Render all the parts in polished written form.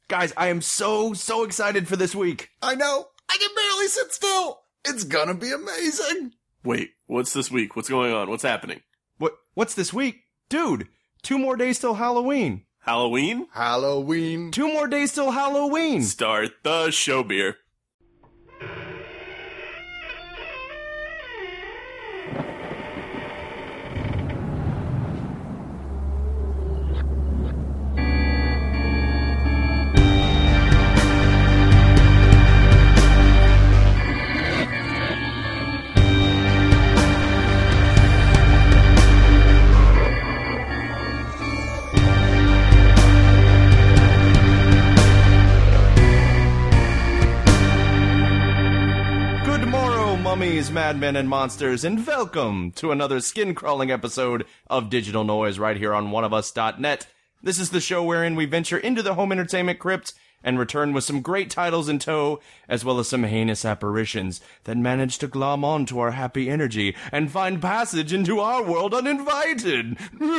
Guys, I am so excited for this week. I know. I can barely sit still. It's gonna be amazing. Wait, what's this week? What's going on? What's happening? What's this week? Dude, 2 more days till Halloween. Halloween? Halloween. 2 more days till Halloween. Start the show beer. Mummies, madmen, and monsters, and welcome to another skin-crawling episode of Digital Noise right here on oneofus.net. This is the show wherein we venture into the home entertainment crypt and return with some great titles in tow, as well as some heinous apparitions that manage to glom onto our happy energy and find passage into our world uninvited.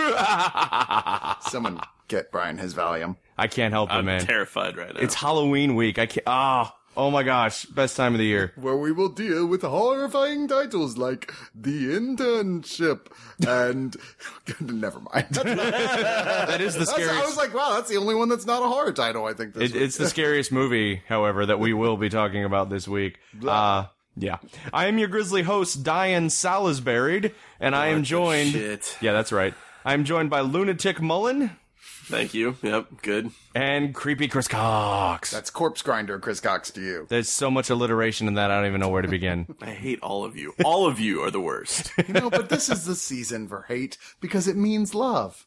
Someone get Brian his Valium. I can't help it, man. I'm terrified right now. It's Halloween week. I can't... Oh my gosh, best time of the year. Where we will deal with horrifying titles like The Internship and... Never mind. That is the scariest... I was like, wow, that's the only one that's not a horror title, I think. It's the scariest movie, however, that we will be talking about this week. Yeah. I am your grisly host, Diane Salisbury, and I am joined... Shit. Yeah, that's right. I am joined by Lunatic Mullen. Thank you. Yep, good. And Creepy Chris Cox. That's Corpse Grinder Chris Cox to you. There's so much alliteration in that, I don't even know where to begin. I hate all of you. All of you are the worst. But this is the season for hate because it means love.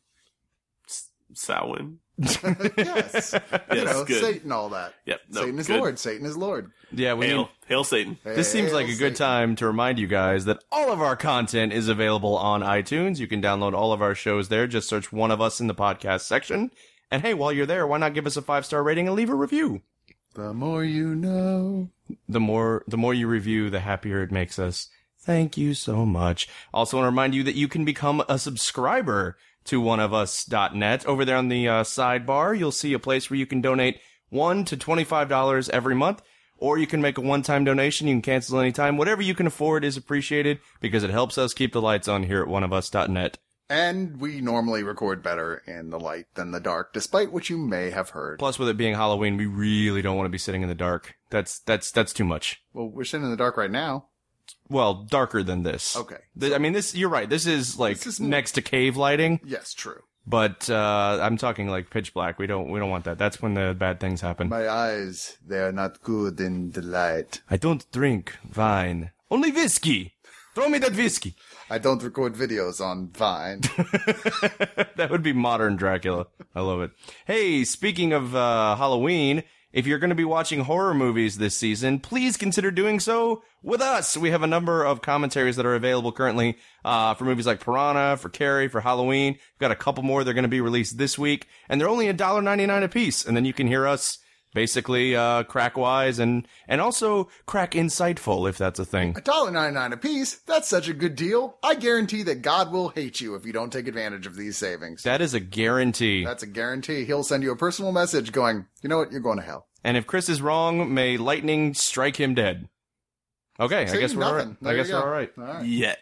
Samhain. Yes. Good. Satan, all that. Yep. No, Satan is good. Lord. Satan is Lord. Yeah, Hail Satan. This seems like a good Satan. time to remind you guys that all of our content is available on iTunes. You can download all of our shows there. Just search One of Us in the podcast section. And hey, while you're there, why not give us a 5-star rating and leave a review? The more you know. The more you review, the happier it makes us. Thank you so much. Also want to remind you that you can become a subscriber to oneofus.net. Over there on the sidebar, you'll see a place where you can donate $1 to $25 every month, or you can make a one-time donation. You can cancel anytime. Whatever you can afford is appreciated because it helps us keep the lights on here at oneofus.net. And we normally record better in the light than the dark, despite what you may have heard. Plus, with it being Halloween, we really don't want to be sitting in the dark. That's too much. Well, we're sitting in the dark right now. Well, darker than this. Okay. I mean, you're right. This is next to cave lighting. Yes, true. But I'm talking like pitch black. We don't want that. That's when the bad things happen. My eyes, they are not good in the light. I don't drink wine. Only whiskey. Throw me that whiskey. I don't record videos on Vine. That would be modern Dracula. I love it. Hey, speaking of Halloween, if you're going to be watching horror movies this season, please consider doing so with us. We have a number of commentaries that are available currently for movies like Piranha, for Carrie, for Halloween. We've got a couple more that are going to be released this week, and they're only $1.99 a piece. And then you can hear us basically crack-wise and also crack-insightful, if that's a thing. $1.99 a piece? That's such a good deal. I guarantee that God will hate you if you don't take advantage of these savings. That is a guarantee. That's a guarantee. He'll send you a personal message going, you know what, you're going to hell. And if Chris is wrong, may lightning strike him dead. Okay, I guess we're all right. I guess we're all right. All right. Yet.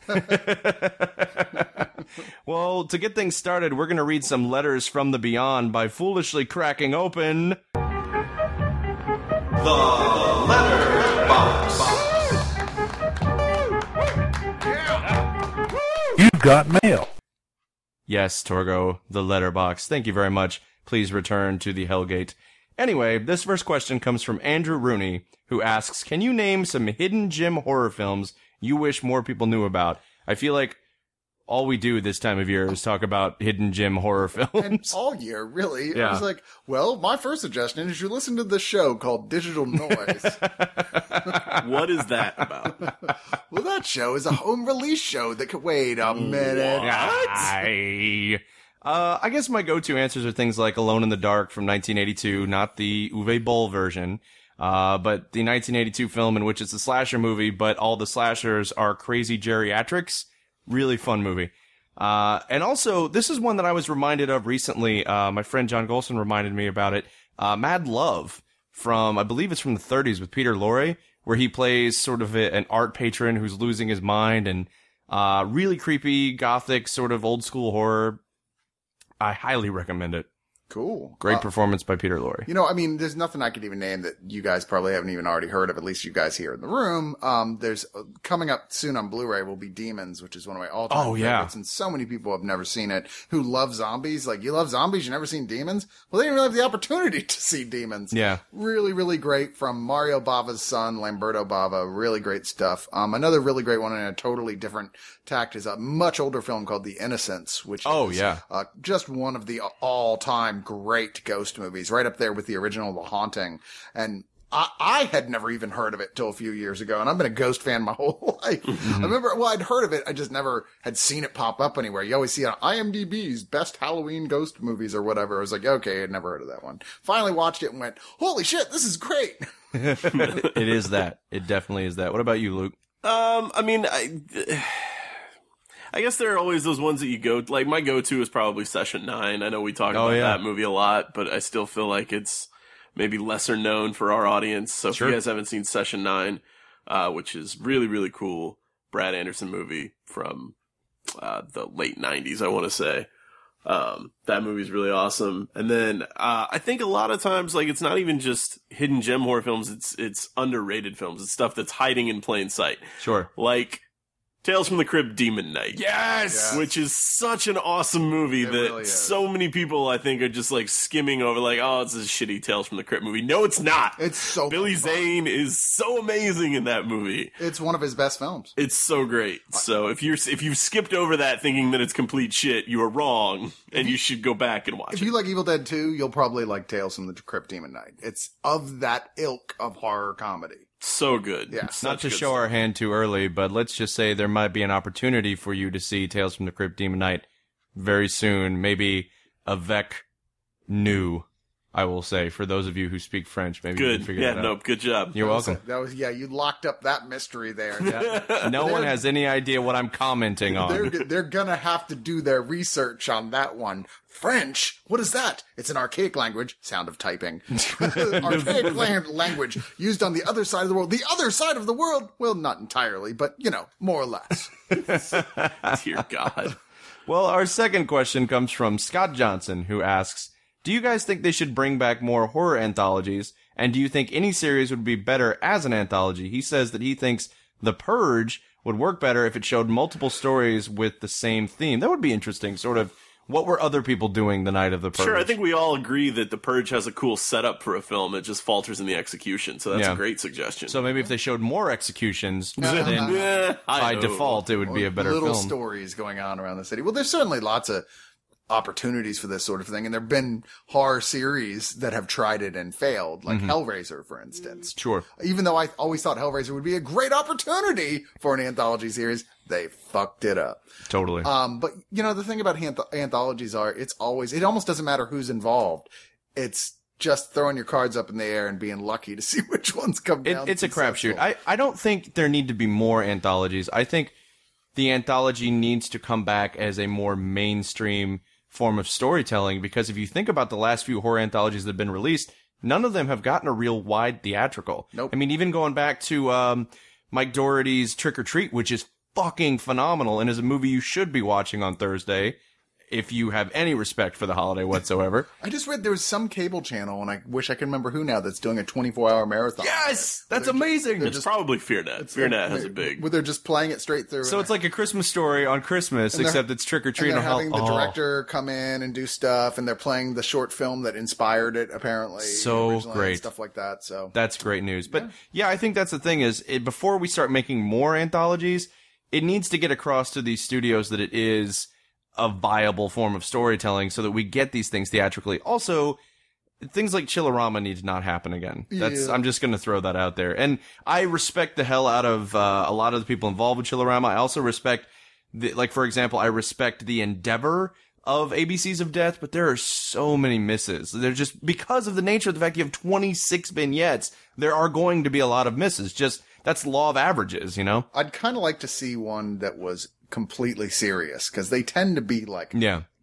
Well, to get things started, we're going to read some letters from the beyond by foolishly cracking open the letter box. You've got mail. Yes, Torgo, the letterbox. Thank you very much. Please return to the Hellgate. Anyway, this first question comes from Andrew Rooney, who asks, can you name some hidden gem horror films you wish more people knew about? I feel like all we do this time of year is talk about hidden gem horror films. And all year, really. Yeah. I was like, well, my first suggestion is you listen to this show called Digital Noise. What is that about? Well, that show is a home release show that could wait a minute. I guess my go-to answers are things like Alone in the Dark from 1982, not the Uwe Boll version, but the 1982 film in which it's a slasher movie, but all the slashers are crazy geriatrics. Really fun movie. And also, this is one that I was reminded of recently. My friend John Golson reminded me about it. Mad Love from, I believe it's from the 30s with Peter Lorre, where he plays sort of an art patron who's losing his mind, and really creepy, gothic, sort of old school horror. I highly recommend it. Cool. Great performance by Peter Lorre. You know, I mean, there's nothing I could even name that you guys probably haven't even already heard of, at least you guys here in the room. There's coming up soon on Blu-ray will be Demons, which is one of my all-time favorites. And so many people have never seen it who love zombies. Like, you love zombies, you've never seen Demons? Well, they didn't really have the opportunity to see Demons. Yeah. Really, really great from Mario Bava's son, Lamberto Bava. Really great stuff. Another really great one in a totally different tact is a much older film called The Innocents, which is just one of the all-time great ghost movies, right up there with the original The Haunting. And I had never even heard of it till a few years ago, and I've been a ghost fan my whole life. I remember, I'd heard of it, I just never had seen it pop up anywhere. You always see it on IMDb's best Halloween ghost movies or whatever. I was like, okay, I'd never heard of that one. Finally watched it and went, holy shit, this is great. It is that. It definitely is that. What about you, Luke? I mean, I guess there are always those ones that you go, like my go-to is probably Session 9. I know we talk about that movie a lot, but I still feel like it's maybe lesser known for our audience. So if you guys haven't seen Session 9, which is really, really cool, Brad Anderson movie from the late 90s, I want to say. That movie's really awesome. And then I think a lot of times, like, it's not even just hidden gem horror films, it's underrated films. It's stuff that's hiding in plain sight. Sure. Like Tales from the Crypt Demon Knight. Yes! Which is such an awesome movie that really is. so many people, I think, are just like skimming over, like, oh, it's a shitty Tales from the Crypt movie. No, it's not. It's so Billy fun. Zane is so amazing in that movie. It's one of his best films. It's so great. So if you've skipped over that thinking that it's complete shit, you are wrong, and you should go back and watch If it. you like Evil Dead 2, you'll probably like Tales from the Crypt Demon Knight. It's of that ilk of horror comedy. So good. Yeah. Not to show our hand too early, but let's just say there might be an opportunity for you to see Tales from the Crypt Demon Knight very soon. Maybe avec nous, I will say, for those of you who speak French. Maybe you can Good. figure Yeah, that out. no, good job. You're welcome. You locked up that mystery there. No one has any idea what I'm commenting on. They're gonna have to do their research on that one. French? What is that? It's an archaic language. Sound of typing. Archaic language used on the other side of the world. The other side of the world? Well, not entirely, but, you know, more or less. Dear God. Well, our second question comes from Scott Johnson, who asks, do you guys think they should bring back more horror anthologies? And do you think any series would be better as an anthology? He says that he thinks The Purge would work better if it showed multiple stories with the same theme. That would be interesting, sort of. What were other people doing the night of The Purge? Sure, I think we all agree that The Purge has a cool setup for a film. It just falters in the execution. So that's a great suggestion. So maybe if they showed more executions, then by by default it would be a better Little film. stories going on around the city. Well, there's certainly lots of opportunities for this sort of thing, and there have been horror series that have tried it and failed, like Hellraiser, for instance. Sure. Even though I always thought Hellraiser would be a great opportunity for an anthology series, they fucked it up. Totally. But you know, the thing about anthologies it almost doesn't matter who's involved. It's just throwing your cards up in the air and being lucky to see which ones come down. It's a crapshoot. I don't think there need to be more anthologies. I think the anthology needs to come back as a more mainstream form of storytelling, because if you think about the last few horror anthologies that have been released, none of them have gotten a real wide theatrical. Nope. I mean, even going back to Mike Dougherty's Trick or Treat, which is fucking phenomenal and is a movie you should be watching on Thursday if you have any respect for the holiday whatsoever. I just read there was some cable channel, and I wish I could remember who now, that's doing a 24-hour marathon. Yes! That's amazing! It's probably FearNet. FearNet has a big... Where they're just playing it straight through. So it's like a Christmas Story on Christmas, except it's Trick or Treat. And they're having the director come in and do stuff, and they're playing the short film that inspired it, apparently. So originally, great. and stuff like that, so. That's great news. But yeah, I think that's the thing is, before we start making more anthologies, it needs to get across to these studios that it is a viable form of storytelling so that we get these things theatrically. Also, things like Chillerama need to not happen again. I'm just going to throw that out there. And I respect the hell out of a lot of the people involved with Chillerama. I also respect, for example, I respect the endeavor of ABCs of Death, but there are so many misses. They're just, because of the nature of the fact you have 26 vignettes, there are going to be a lot of misses. Just, that's law of averages, you know? I'd kind of like to see one that was completely serious, because they tend to be like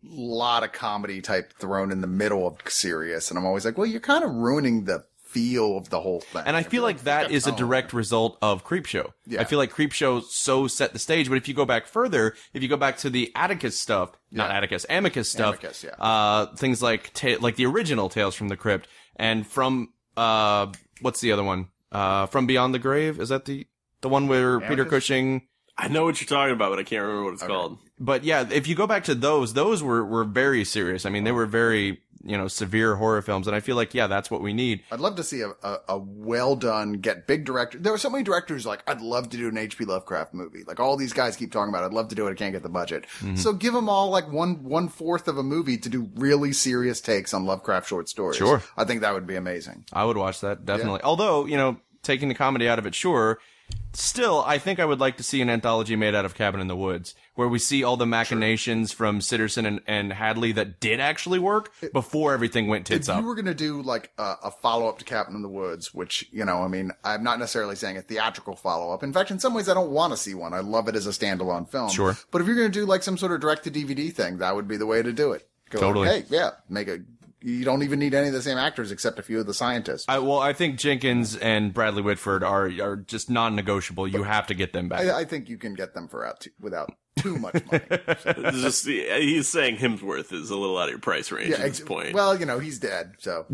lot of comedy type thrown in the middle of serious. And I'm always like, well, you're kind of ruining the feel of the whole thing. And I feel like that is a direct result of Creepshow. Yeah. I feel like Creepshow so set the stage, but if you go back further, if you go back to the Amicus stuff, Amicus stuff, things like the original Tales from the Crypt, and from what's the other one? From Beyond the Grave? Is that the one where Amicus? Peter Cushing? I know what you're talking about, but I can't remember what it's called. But yeah, if you go back to those were very serious. I mean, they were very, severe horror films. And I feel like, that's what we need. I'd love to see a well done, get big director. There were so many directors like, I'd love to do an H.P. Lovecraft movie. Like all these guys keep talking about, I'd love to do it. I can't get the budget. Mm-hmm. So give them all like 1/4 of a movie to do really serious takes on Lovecraft short stories. Sure. I think that would be amazing. I would watch that, definitely. Yeah. Although, taking the comedy out of it, sure. Still, I think I would like to see an anthology made out of Cabin in the Woods, where we see all the machinations from Sitterson and Hadley that did actually work before everything went tits up. If you were going to do like a follow-up to Cabin in the Woods, which, I'm not necessarily saying a theatrical follow-up. In fact, in some ways, I don't want to see one. I love it as a standalone film. Sure. But if you're going to do like some sort of direct-to-DVD thing, that would be the way to do it. Totally. Like, hey, you don't even need any of the same actors except a few of the scientists. I think Jenkins and Bradley Whitford are just non-negotiable. You have to get them back. I think you can get them without too much money. So. He's saying Hemsworth is a little out of your price range at this point. Well, he's dead, so.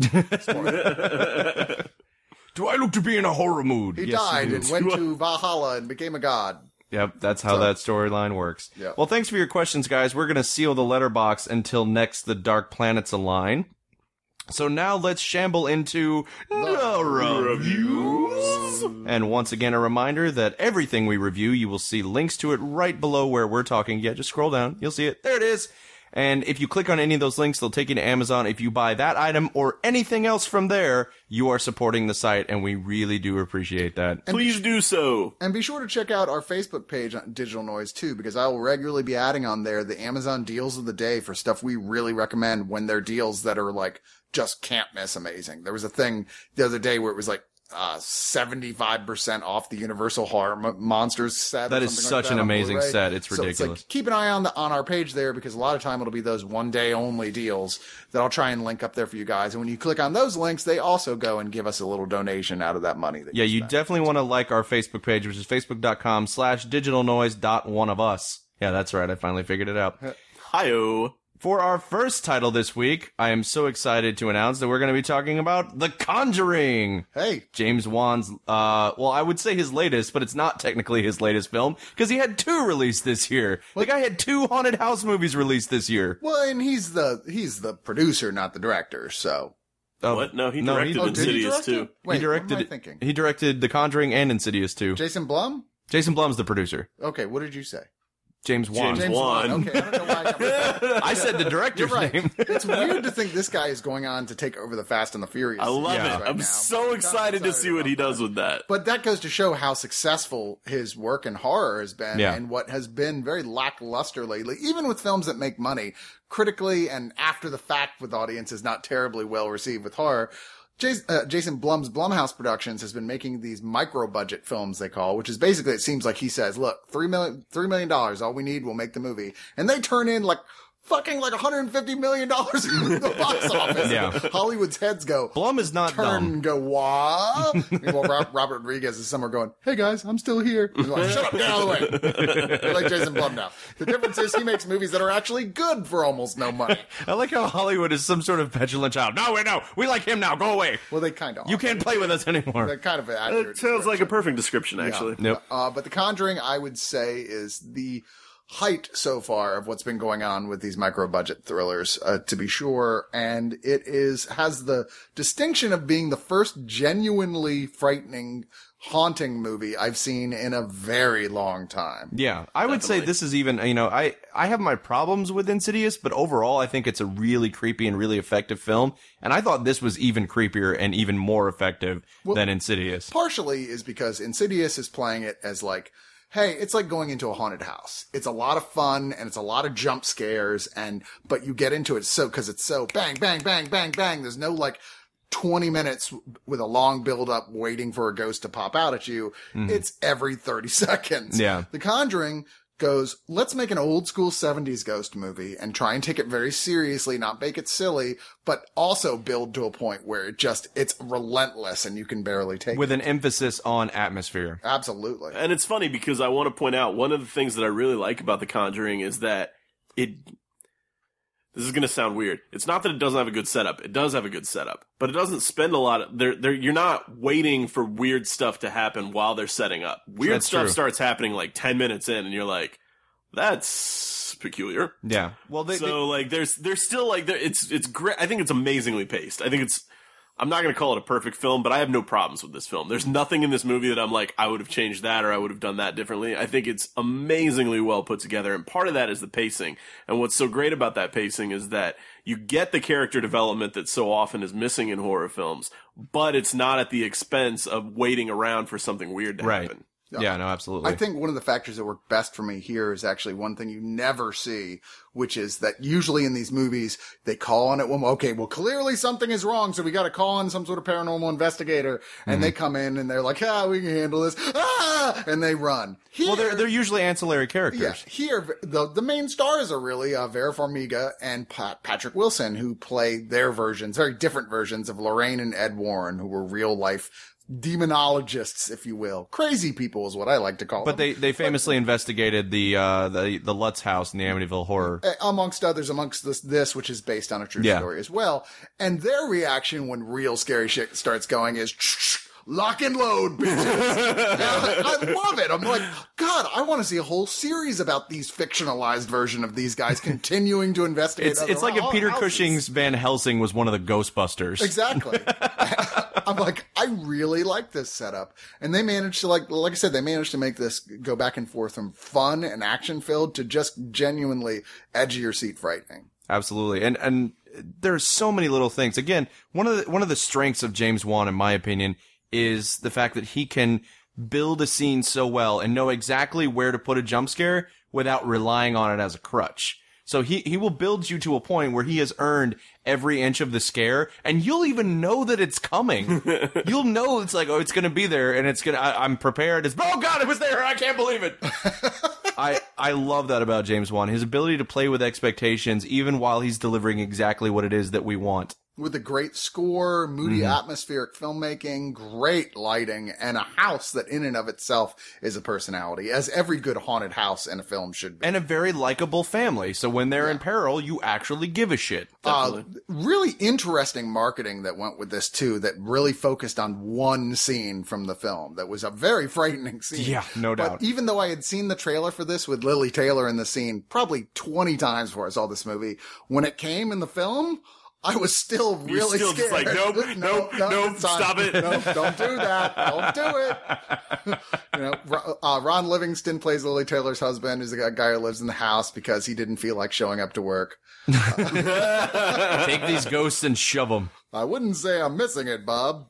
Do I look to be in a horror mood? He died and went to Valhalla and became a god. Yep, that's how that storyline works. Yep. Well, thanks for your questions, guys. We're going to seal the letterbox until next The Dark Planets Align. So now let's shamble into the reviews. And once again, a reminder that everything we review, you will see links to it right below where we're talking. Yeah, just scroll down. You'll see it. There it is. And if you click on any of those links, they'll take you to Amazon. If you buy that item or anything else from there, you are supporting the site, and we really do appreciate that. And please do so. And be sure to check out our Facebook page on Digital Noise, too, because I will regularly be adding on there the Amazon deals of the day for stuff we really recommend when they're deals that are, like, just can't miss amazing. There was a thing the other day where it was, like, 75% off the Universal Horror Monsters set. That is such an amazing set. It's ridiculous. So it's like, keep an eye on our page there, because a lot of time it'll be those one day only deals that I'll try and link up there for you guys. And when you click on those links, they also go and give us a little donation out of that money. That you definitely want to like our Facebook page, which is facebook.com/digitalnoise.oneofus. Yeah, that's right. I finally figured it out. Hi-oh. For our first title this week, I am so excited to announce that we're going to be talking about The Conjuring. Hey. James Wan's, I would say his latest, but it's not technically his latest film, because he had 2 released this year. The guy had 2 haunted house movies released this year. Well, and he's the producer, not the director, so. What? No, he directed Insidious too. Wait, what am I thinking? He directed The Conjuring and Insidious 2. Jason Blum? Jason Blum's the producer. Okay, what did you say? James Wan. James Wan. Okay, I don't know why I got I said the director's name. It's weird to think this guy is going on to take over the Fast and the Furious. I love it. Right I'm so excited to see what he does with that. But that goes to show how successful his work in horror has been, and what has been very lackluster lately, even with films that make money. Critically and after the fact with audiences not terribly well received with horror. Jason Blum's Blumhouse Productions has been making these micro-budget films, they call, which is basically, it seems like he says, look, $3 million, all we need, we'll make the movie. And they turn in fucking $150 million in the box office. Yeah. Hollywood's heads go. Blum is not turn dumb. And go, what? Meanwhile, Robert Rodriguez is somewhere going, hey guys, I'm still here. He's like, shut up, get out of the way. You're like Jason Blum now. The difference is he makes movies that are actually good for almost no money. I like how Hollywood is some sort of petulant child. No, we like him now. Go away. Well, they kind of You can't play with us anymore. They're kind of an accurate It sounds like a perfect description, actually. Yeah. Yep. But The Conjuring, I would say, is the height so far of what's been going on with these micro-budget thrillers, to be sure. And it has the distinction of being the first genuinely frightening, haunting movie I've seen in a very long time. Yeah. I would say this is even, I have my problems with Insidious, but overall I think it's a really creepy and really effective film. And I thought this was even creepier and even more effective than Insidious. Partially is because Insidious is playing it as like, hey, it's like going into a haunted house. It's a lot of fun and it's a lot of jump scares, but you get into it cause it's so bang, bang, bang, bang, bang. There's no 20 minutes with a long build up waiting for a ghost to pop out at you. Mm-hmm. It's every 30 seconds. Yeah. The Conjuring goes, let's make an old school 70s ghost movie and try and take it very seriously, not make it silly, but also build to a point where it's relentless and you can barely take with it. an emphasis on atmosphere. Absolutely. And it's funny because I want to point out one of the things that I really like about The Conjuring is that this is going to sound weird. It's not that it doesn't have a good setup. It does have a good setup, but it doesn't spend a lot of, you're not waiting for weird stuff to happen while they're setting up. Weird stuff starts happening like 10 minutes in and you're like, that's peculiar. Yeah. Well, there's still like, it's great. I think it's amazingly paced. I'm not going to call it a perfect film, but I have no problems with this film. There's nothing in this movie that I'm like, I would have changed that or I would have done that differently. I think it's amazingly well put together, and part of that is the pacing. And what's so great about that pacing is that you get the character development that so often is missing in horror films, but it's not at the expense of waiting around for something weird to happen. Yeah, no, absolutely. I think one of the factors that work best for me here is actually one thing you never see, which is that usually in these movies, they call on it, well, clearly something is wrong, so we gotta call on some sort of paranormal investigator, and they come in and they're like, we can handle this, and they run. Here, they're usually ancillary characters. Yeah, here, the main stars are really Vera Farmiga and Patrick Wilson, who play their versions, very different versions of Lorraine and Ed Warren, who were real life demonologists, if you will. Crazy people is what I like to call them. But they famously investigated the Lutz house in the Amityville Horror. Amongst others, this, which is based on a true story as well. And their reaction when real scary shit starts going is, lock and load, bitches. I love it. I'm like, God, I want to see a whole series about these fictionalized version of these guys continuing to investigate. It's like if Peter Cushing's Van Helsing was one of the Ghostbusters. Exactly. I'm like, I really like this setup. And they managed to, like I said, they managed to make this go back and forth from fun and action filled to just genuinely edge of your seat frightening. Absolutely. And there's so many little things. Again, one of the strengths of James Wan, in my opinion, is the fact that he can build a scene so well and know exactly where to put a jump scare without relying on it as a crutch. So he will build you to a point where he has earned every inch of the scare, and you'll even know that it's coming. You'll know it's like, oh, it's going to be there, and I'm prepared. Oh God, it was there. I can't believe it. I love that about James Wan. His ability to play with expectations even while he's delivering exactly what it is that we want. With a great score, moody atmospheric filmmaking, great lighting, and a house that in and of itself is a personality, as every good haunted house in a film should be. And a very likable family, so when they're in peril, you actually give a shit. Really interesting marketing that went with this, too, that really focused on one scene from the film that was a very frightening scene. Yeah, no doubt. But even though I had seen the trailer for this with Lily Taylor in the scene probably 20 times before I saw this movie, when it came in the film, I was still really scared. Just like, nope, stop it. Nope, don't do that. Don't do it. Ron Livingston plays Lily Taylor's husband, who's a guy who lives in the house because he didn't feel like showing up to work. Take these ghosts and shove them. I wouldn't say I'm missing it, Bob.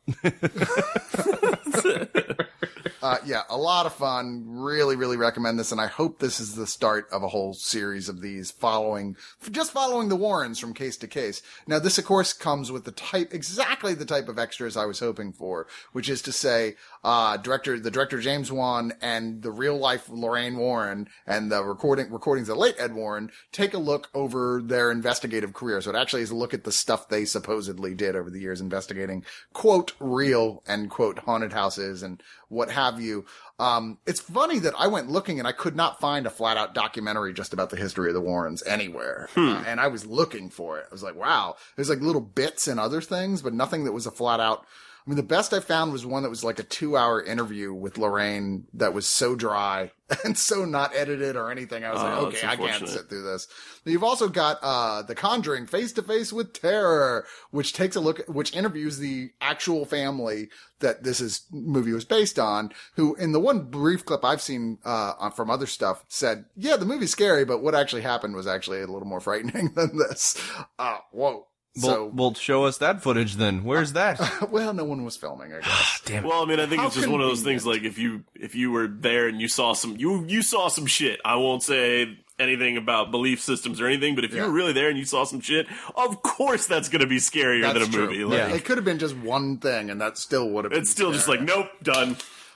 A lot of fun. Really, really recommend this. And I hope this is the start of a whole series of these following the Warrens from case to case. Now, this, of course, comes with exactly the type of extras I was hoping for, which is to say, the director James Wan and the real life Lorraine Warren and the recordings of late Ed Warren take a look over their investigative career. So it actually is a look at the stuff they supposedly did over the years investigating, quote, real, end quote, haunted houses and what have you. It's funny that I went looking and I could not find a flat out documentary just about the history of the Warrens anywhere. And I was looking for it. I was like, wow, there's like little bits and other things, but nothing that was a flat out. I mean, the best I found was one that was like a 2-hour interview with Lorraine that was so dry and so not edited or anything. I was like, okay, I can't sit through this. You've also got The Conjuring, Face to Face with Terror, which which interviews the actual family that movie was based on, who in the one brief clip I've seen from other stuff said, yeah, the movie's scary, but what actually happened was actually a little more frightening than this. Whoa. Well, show us that footage then. Where's that? Well, no one was filming, I guess. Damn it. Well, I mean, I think it's just one of those things like if you were there and you saw some shit. I won't say anything about belief systems or anything, but if you were really there and you saw some shit, of course that's going to be scarier than a movie. Like, it could have been just one thing and that still would have been It's still just like, nope, done.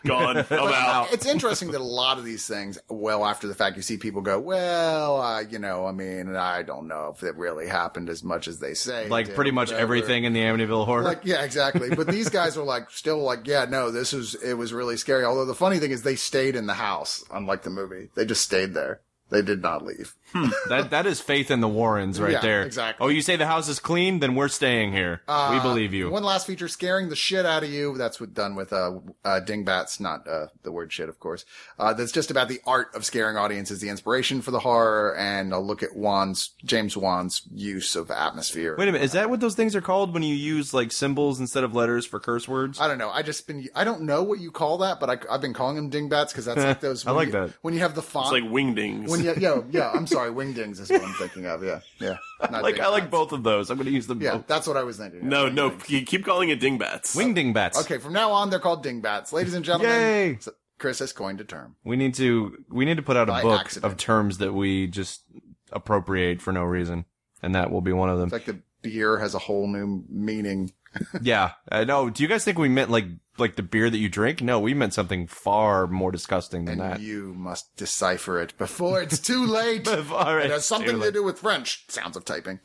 Gone. I'm out. It's interesting that a lot of these things, well, after the fact, you see people go, well, I don't know if it really happened as much as they say. Like pretty much everything in the Amityville Horror. Like, yeah, exactly. But these guys are like, still like, yeah, no, it was really scary. Although the funny thing is they stayed in the house, unlike the movie. They just stayed there. They did not leave. That is faith in the Warrens right there. Exactly. Oh, you say the house is clean? Then we're staying here. We believe you. One last feature, scaring the shit out of you. That's done with Dingbats, not the word shit, of course. That's just about the art of scaring audiences, the inspiration for the horror, and a look at James Wan's use of atmosphere. Wait a minute, is that what those things are called when you use like symbols instead of letters for curse words? I don't know. I don't know what you call that, but I've been calling them Dingbats because that's like those. I like that. When you have the font. It's like wingdings. Yeah, I'm sorry. Wingdings is what I'm thinking of. Yeah. I like both of those. I'm going to use them both. That's what I was thinking. No, keep calling it dingbats. Wingdingbats. Okay, from now on, they're called dingbats. Ladies and gentlemen, Yay! Chris has coined a term. We need to put out a book accident. of terms that we just appropriate for no reason, and that will be one of them. It's like the beer has a whole new meaning. Yeah, I know. Do you guys think we meant like the beer that you drink? No, we meant something far more disgusting than that. You must decipher it before it's too late. It has something to do with French. Sounds of typing.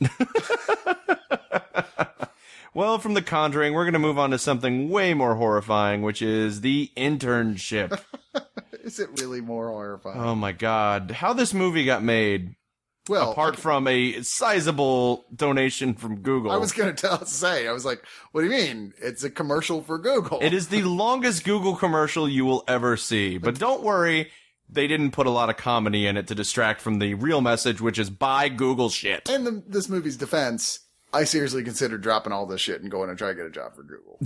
Well, from The Conjuring, we're going to move on to something way more horrifying, which is The Internship. Is it really more horrifying? Oh my God. How this movie got made, well, apart from a sizable donation from Google. I was going to I was like, what do you mean? It's a commercial for Google. It is the longest Google commercial you will ever see. But don't worry, they didn't put a lot of comedy in it to distract from the real message, which is buy Google shit. In this movie's defense, I seriously considered dropping all this shit and going to try to get a job for Google.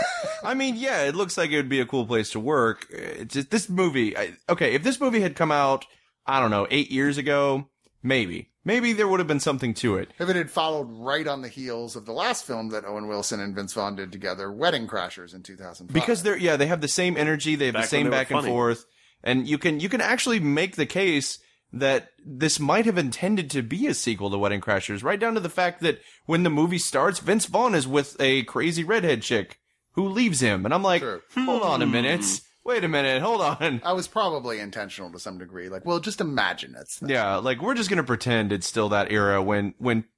I mean, yeah, it looks like it would be a cool place to work. It's just, this movie, if this movie had come out, I don't know, 8 years ago, maybe there would have been something to it. If it had followed right on the heels of the last film that Owen Wilson and Vince Vaughn did together, Wedding Crashers in 2005. Because they have the same energy, they have the same back and forth, and you can actually make the case that this might have intended to be a sequel to Wedding Crashers, right down to the fact that when the movie starts, Vince Vaughn is with a crazy redhead chick who leaves him. And I'm like, hold on a minute. Wait a minute. Hold on. I was probably intentional to some degree. Like, well, just imagine it. Yeah. Like, we're just going to pretend it's still that era when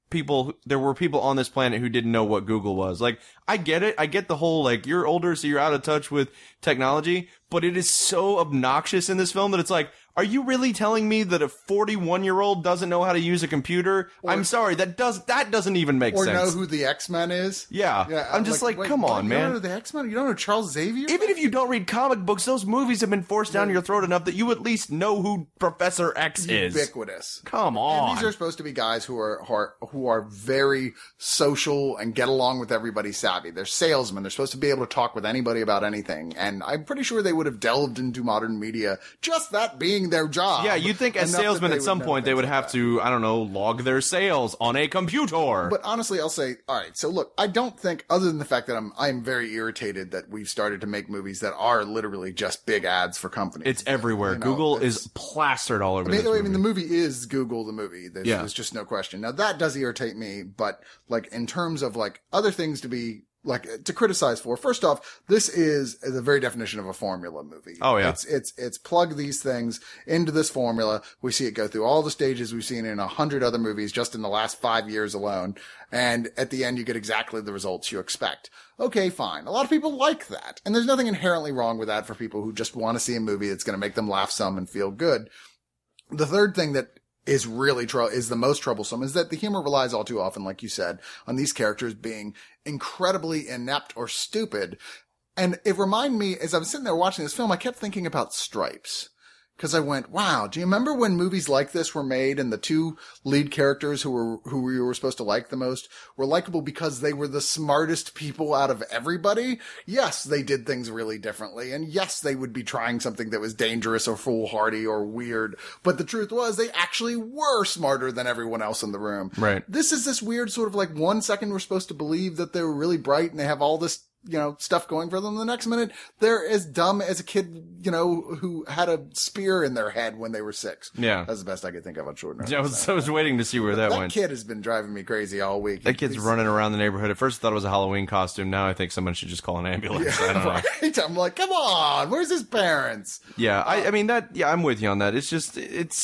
there were people on this planet who didn't know what Google was. Like, I get it. I get the whole, like, you're older, so you're out of touch with technology, but it is so obnoxious in this film that it's like, are you really telling me that a 41-year-old doesn't know how to use a computer? I'm sorry, that doesn't even make sense. Or know who the X-Men is? Yeah. I'm just like come on, man. You don't know the X-Men? You don't know Charles Xavier? Even if you don't read comic books, those movies have been forced down your throat enough that you at least know who Professor X is. Ubiquitous. Come on. And these are supposed to be guys who are very social and get along with everybody savvy. They're salesmen. They're supposed to be able to talk with anybody about anything. And I'm pretty sure they would have delved into modern media, just that being their job. Yeah, you'd think as salesmen at some point they would have to, I don't know, log their sales on a computer. But honestly, I'll say, all right, so look, I don't think, other than the fact that I'm very irritated that we've started to make movies that are literally just big ads for companies. It's everywhere. Google is plastered all over. I mean, the movie is Google the movie. There's just no question. Now that does irritate me, but like in terms of like other things to be like to criticize for. First off, this is the very definition of a formula movie. Oh yeah. It's plug these things into this formula. We see it go through all the stages we've seen in 100 other movies just in the last 5 years alone. And at the end, you get exactly the results you expect. Okay, fine. A lot of people like that. And there's nothing inherently wrong with that for people who just want to see a movie that's going to make them laugh some and feel good. The third thing that is really is the most troublesome is that the humor relies all too often, like you said, on these characters being incredibly inept or stupid. And it reminded me, as I was sitting there watching this film, I kept thinking about Stripes. Because I went, wow, do you remember when movies like this were made and the two lead characters who you were supposed to like the most were likable because they were the smartest people out of everybody? Yes, they did things really differently. And yes, they would be trying something that was dangerous or foolhardy or weird. But the truth was they actually were smarter than everyone else in the room. Right. This is this weird sort of like 1 second we're supposed to believe that they were really bright and they have all this stuff going for them. The next minute, they're as dumb as a kid, who had a spear in their head when they were 6. Yeah. That's the best I could think of on short notice. I was waiting to see where that went. That kid has been driving me crazy all week. That kid's running around the neighborhood. At first I thought it was a Halloween costume. Now I think someone should just call an ambulance. I don't know. Right? I'm like, come on, where's his parents? Yeah, I'm with you on that. It's just,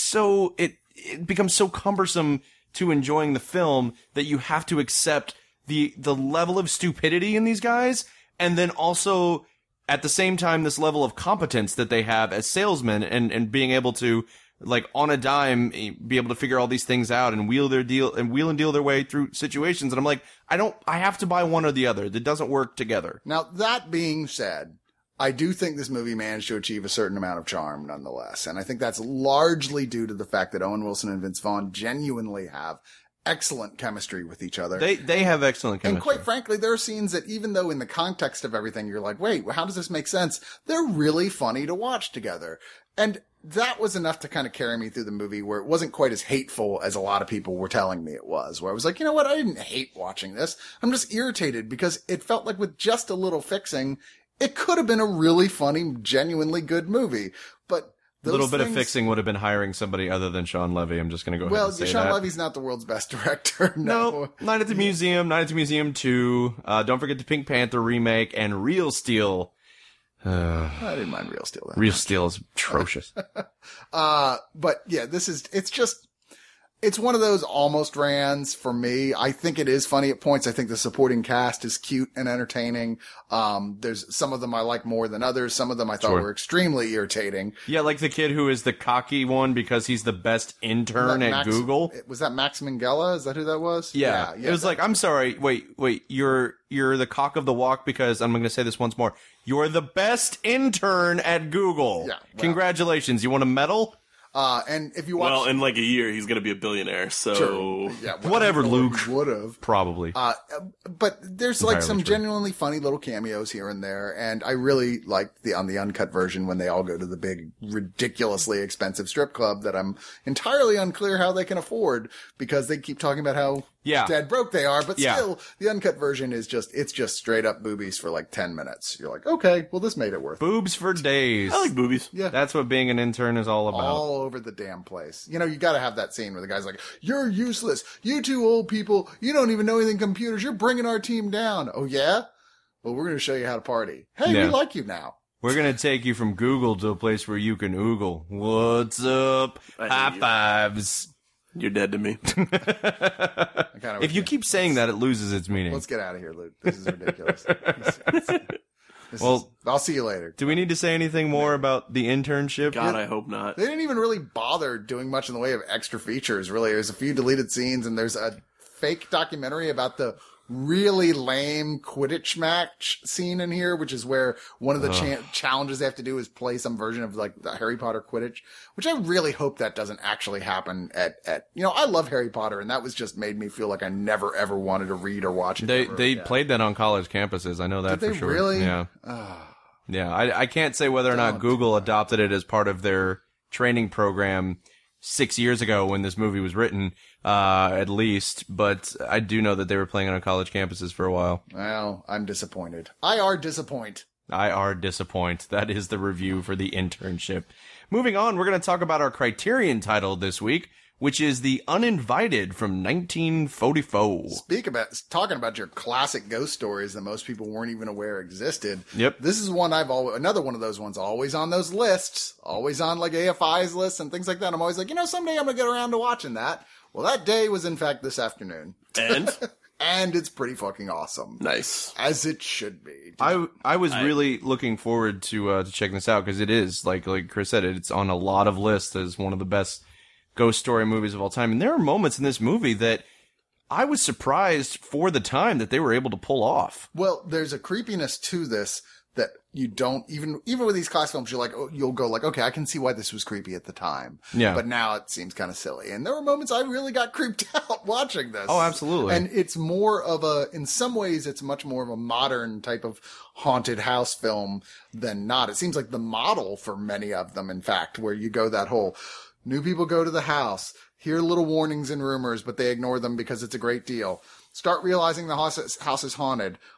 it becomes so cumbersome to enjoying the film that you have to accept the level of stupidity in these guys, and then also at the same time this level of competence that they have as salesmen and being able to, like, on a dime be able to figure all these things out and wheel and deal their way through situations. And I'm like, I have to buy one or the other. That doesn't work together. Now, that being said, I do think this movie managed to achieve a certain amount of charm nonetheless. And I think that's largely due to the fact that Owen Wilson and Vince Vaughn genuinely have excellent chemistry with each other. They have excellent chemistry. And quite frankly, there are scenes that even though in the context of everything, you're like, wait, how does this make sense? They're really funny to watch together. And that was enough to kind of carry me through the movie, where it wasn't quite as hateful as a lot of people were telling me it was, where I was like, you know what? I didn't hate watching this. I'm just irritated because it felt like with just a little fixing, it could have been a really funny, genuinely good movie. But a little bit of fixing would have been hiring somebody other than Sean Levy. I'm just going to go ahead and say Sean that. Levy's not the world's best director. No, Night at the Museum, Night at the Museum 2. Don't forget the Pink Panther remake and Real Steel. I didn't mind Real Steel. Real Steel is atrocious. But yeah, it's one of those almost rans for me. I think it is funny at points. I think the supporting cast is cute and entertaining. There's some of them I like more than others. Some of them I thought were extremely irritating. Yeah, like the kid who is the cocky one because he's the best intern at Google. Was that Max Minghella? Is that who that was? Yeah. It was like, I'm sorry. Wait, you're the cock of the walk because I'm going to say this once more. You're the best intern at Google. Yeah. Well, congratulations. You want a medal? And if you watch, well, in like a year, he's going to be a billionaire. So sure. Yeah, whatever, Luke would have probably. But there's like some genuinely funny little cameos here and there, and I really like on the uncut version when they all go to the big, ridiculously expensive strip club that I'm entirely unclear how they can afford because they keep talking about how dead broke they are, but still, the uncut version is it's just straight up boobies for like 10 minutes. You're like, okay, well, this made it worth it. Boobs for days. I like boobies. Yeah. That's what being an intern is all about. All over the damn place. You gotta have that scene where the guy's like, you're useless. You two old people, you don't even know anything computers. You're bringing our team down. Oh, yeah? Well, we're going to show you how to party. Hey, we like you now. We're going to take you from Google to a place where you can oogle. What's up? High fives. You're dead to me. If you keep saying that, it loses its meaning. Let's get out of here, Luke. This is ridiculous. I'll see you later. Do we need to say anything more about the internship? God, I hope not. They didn't even really bother doing much in the way of extra features, really. There's a few deleted scenes, and there's a fake documentary about the really lame Quidditch match scene in here, which is where one of the challenges they have to do is play some version of like the Harry Potter Quidditch, which I really hope that doesn't actually happen at I love Harry Potter, and that was just made me feel like I never ever wanted to read or watch it. They played that on college campuses. I know that for sure. Really? Yeah. Yeah. I can't say whether or not Google adopted it as part of their training program 6 years ago when this movie was written, at least, but I do know that they were playing on college campuses for a while. Well, I'm disappointed. IR disappoint. That is the review for the internship. Moving on, we're going to talk about our Criterion title this week, which is The Uninvited from 1944. Talking about your classic ghost stories that most people weren't even aware existed. Yep. This is one another one of those ones always on those lists, always on like AFI's lists and things like that. I'm always like, someday I'm going to get around to watching that. Well, that day was in fact this afternoon. And? And it's pretty fucking awesome. Nice. As it should be. I was really looking forward to checking this out because it is, like Chris said, it's on a lot of lists as one of the best ghost story movies of all time. And there are moments in this movie that I was surprised for the time that they were able to pull off. Well, there's a creepiness to this that you don't even with these class films, you'll go like, okay, I can see why this was creepy at the time. Yeah. But now it seems kind of silly. And there were moments I really got creeped out watching this. Oh, absolutely. And it's more of in some ways, it's much more of a modern type of haunted house film than not. It seems like the model for many of them, in fact, where you go that whole new people go to the house, hear little warnings and rumors, but they ignore them because it's a great deal. Start realizing the house is haunted.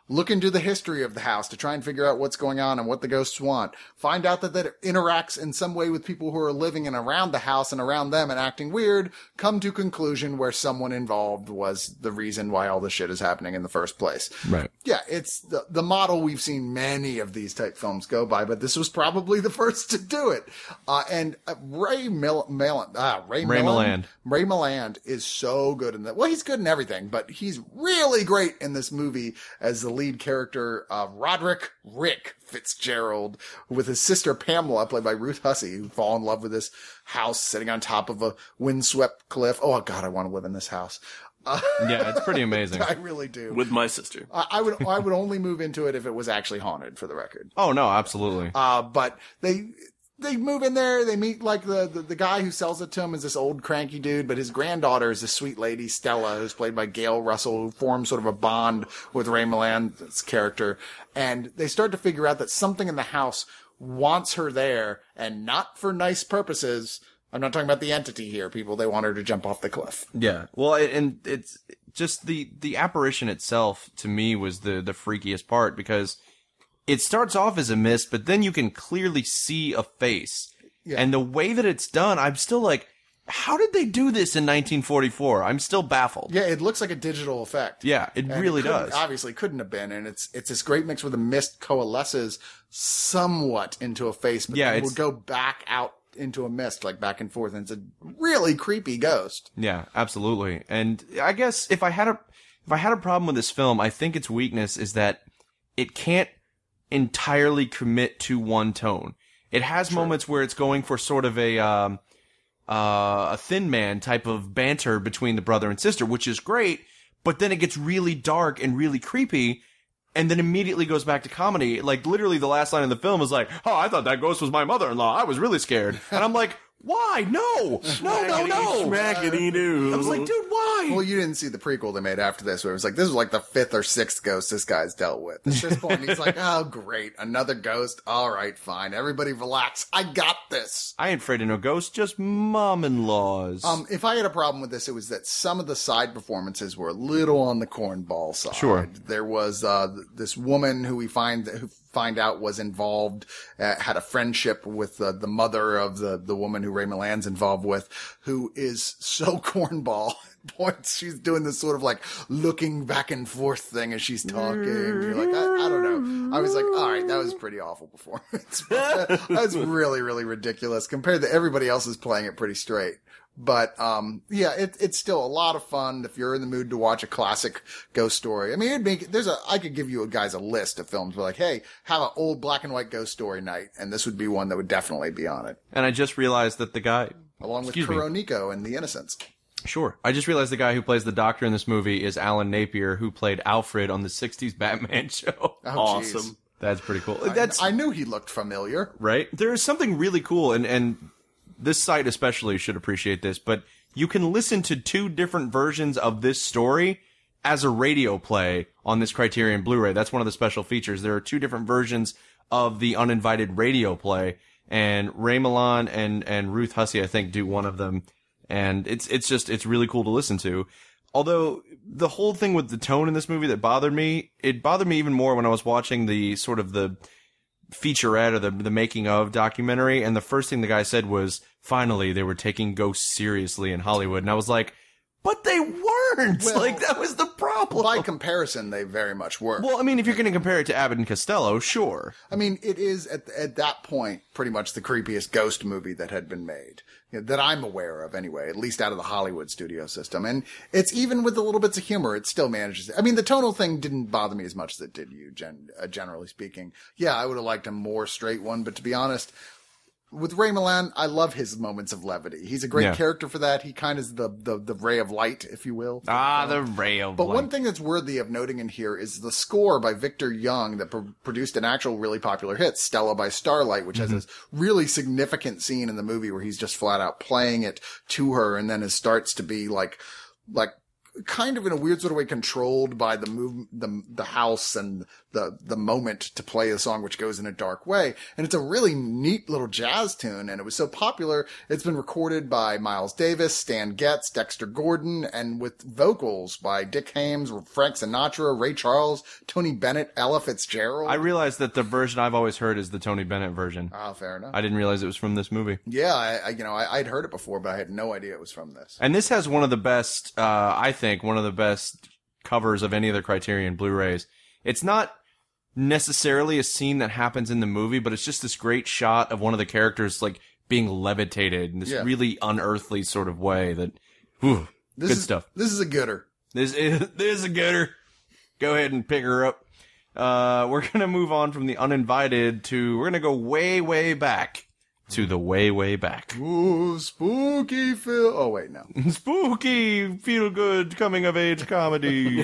look into the history of the house to try and figure out what's going on and what the ghosts want. Find out that it interacts in some way with people who are living in around the house and around them and acting weird. Come to conclusion where someone involved was the reason why all this shit is happening in the first place. Right. Yeah, it's the model we've seen many of these type films go by, but this was probably the first to do it. And Ray Milland is so good in that. Well, he's good in everything, but he's really great in this movie as the lead character, Roderick Rick Fitzgerald, with his sister Pamela, played by Ruth Hussey, who fall in love with this house sitting on top of a windswept cliff. Oh God, I want to live in this house. Yeah, it's pretty amazing. I really do. With my sister. I would only move into it if it was actually haunted, for the record. Oh no, absolutely. But they move in there, they meet like the guy who sells it to him is this old cranky dude, but his granddaughter is this sweet lady, Stella, who's played by Gail Russell, who forms sort of a bond with Ray Milland's character. And they start to figure out that something in the house wants her there, and not for nice purposes. I'm not talking about the entity here, people. They want her to jump off the cliff. Yeah. Well, and it's just the apparition itself to me was the freakiest part, because it starts off as a mist, but then you can clearly see a face. Yeah. And the way that it's done, I'm still like, how did they do this in 1944? I'm still baffled. Yeah, it looks like a digital effect. Yeah, it really does. Obviously couldn't have been, and it's this great mix where the mist coalesces somewhat into a face, but then will go back out into a mist, like back and forth, and it's a really creepy ghost. Yeah, absolutely. And I guess if I had a problem with this film, I think its weakness is that it can't entirely commit to one tone. It has moments where it's going for sort of a Thin Man type of banter between the brother and sister, which is great, but then it gets really dark and really creepy, and then immediately goes back to comedy. Like, literally the last line of the film is like, oh, I thought that ghost was my mother-in-law. I was really scared. And I'm like, why? No! Schmackety-doo. I was like, dude, why? Well, you didn't see the prequel they made after this, where it was like, this was like the 5th or 6th ghost this guy's dealt with. At this point, he's like, oh, great. Another ghost. All right, fine. Everybody relax. I got this. I ain't afraid of no ghosts, just mom-in-laws. If I had a problem with this, it was that some of the side performances were a little on the cornball side. Sure. There was, this woman who we find out was involved, had a friendship with the mother of the woman who Ray Milland's involved with, who is so cornball. Points she's doing this sort of like looking back and forth thing as she's talking. You're like, I don't know. I was like, all right, that was pretty awful performance. That was really, really ridiculous compared to everybody else is playing it pretty straight. But, yeah, it's still a lot of fun if you're in the mood to watch a classic ghost story. I mean, I could give you guys a list of films where like, hey, have an old black and white ghost story night, and this would be one that would definitely be on it. And I just realized that the guy, along with Kuroniko and The Innocents. Sure. I just realized the guy who plays the doctor in this movie is Alan Napier, who played Alfred on the 60s Batman show. Oh, awesome. Geez. That's pretty cool. I knew he looked familiar. Right? There is something really cool, and this site especially should appreciate this, but you can listen to 2 different versions of this story as a radio play on this Criterion Blu-ray. That's one of the special features. There are 2 different versions of the uninvited radio play, and Ray Milland and Ruth Hussey, I think, do one of them. And it's really cool to listen to. Although the whole thing with the tone in this movie that bothered me, it bothered me even more when I was watching the sort of the featurette or the making of documentary. And the first thing the guy said was, finally, they were taking ghosts seriously in Hollywood. And I was like, but they weren't. Well, like, that was the problem. By comparison, they very much were. Well, I mean, if you're going to compare it to Abbott and Costello, sure. I mean, it is, at that point, pretty much the creepiest ghost movie that had been made. That I'm aware of, anyway, at least out of the Hollywood studio system. And it's even with the little bits of humor, it still manages. I mean, the tonal thing didn't bother me as much as it did you, generally speaking. Yeah, I would have liked a more straight one, but to be honest, with Ray Milland, I love his moments of levity. He's a great character for that. He kind of is the ray of light, if you will. The ray of light. But one thing that's worthy of noting in here is the score by Victor Young that produced an actual really popular hit, Stella by Starlight, which has this really significant scene in the movie where he's just flat out playing it to her, and then it starts to be like kind of in a weird sort of way controlled by the house and the moment to play a song which goes in a dark way. And it's a really neat little jazz tune, and it was so popular, it's been recorded by Miles Davis, Stan Getz, Dexter Gordon, and with vocals by Dick Haymes, Frank Sinatra, Ray Charles, Tony Bennett, Ella Fitzgerald. I realized that the version I've always heard is the Tony Bennett version. Oh, fair enough. I didn't realize it was from this movie. Yeah, I'd heard it before, but I had no idea it was from this. And this has one of the best, I think, one of the best covers of any of the Criterion Blu-rays. It's not necessarily a scene that happens in the movie, but it's just this great shot of one of the characters, like, being levitated in this really unearthly sort of way that, whew, good stuff. This is a gooder. This is a gooder. Go ahead and pick her up. We're gonna move on from the uninvited we're gonna go way, way back. To the way, way back. Ooh, spooky feel. Oh, wait, no. Spooky, feel-good, coming-of-age comedy.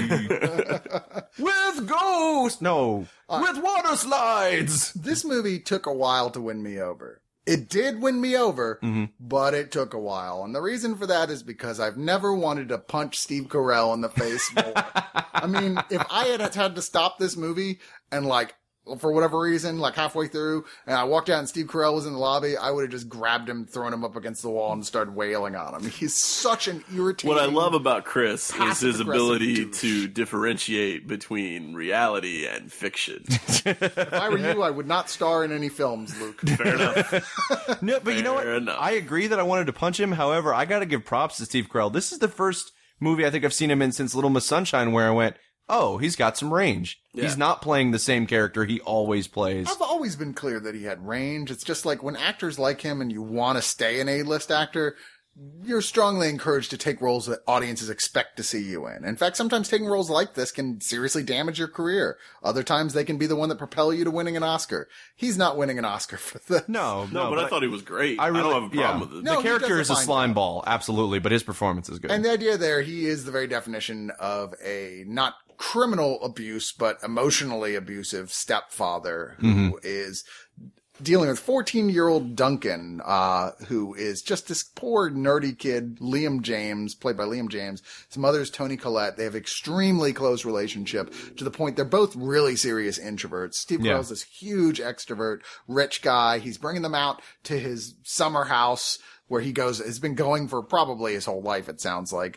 With ghosts! No. With water slides! This movie took a while to win me over. It did win me over, but it took a while. And the reason for that is because I've never wanted to punch Steve Carell in the face more. I mean, if I had to stop this movie and, like, for whatever reason, like halfway through, and I walked out and Steve Carell was in the lobby, I would have just grabbed him, thrown him up against the wall, and started wailing on him. He's such an irritating... What I love about Chris is his ability to differentiate between reality and fiction. If I were you, I would not star in any films, Luke. Fair enough. No, but you know what? I agree that I wanted to punch him. However, I gotta give props to Steve Carell. This is the first movie I think I've seen him in since Little Miss Sunshine where I went, oh, he's got some range. Yeah. He's not playing the same character he always plays. I've always been clear that he had range. It's just like when actors like him and you want to stay an A-list actor, you're strongly encouraged to take roles that audiences expect to see you in. In fact, sometimes taking roles like this can seriously damage your career. Other times they can be the one that propel you to winning an Oscar. He's not winning an Oscar for this. No, but I thought he was great. I don't have a problem with it. No, the character is a slime ball, absolutely, but his performance is good. And the idea there, he is the very definition of a not criminal abuse, but emotionally abusive stepfather who is dealing with 14-year-old Duncan, who is just this poor nerdy kid, Liam James, played by Liam James. His mother's Toni Collette. They have extremely close relationship to the point they're both really serious introverts. Steve Carell's this huge extrovert, rich guy. He's bringing them out to his summer house where he has been going for probably his whole life, it sounds like.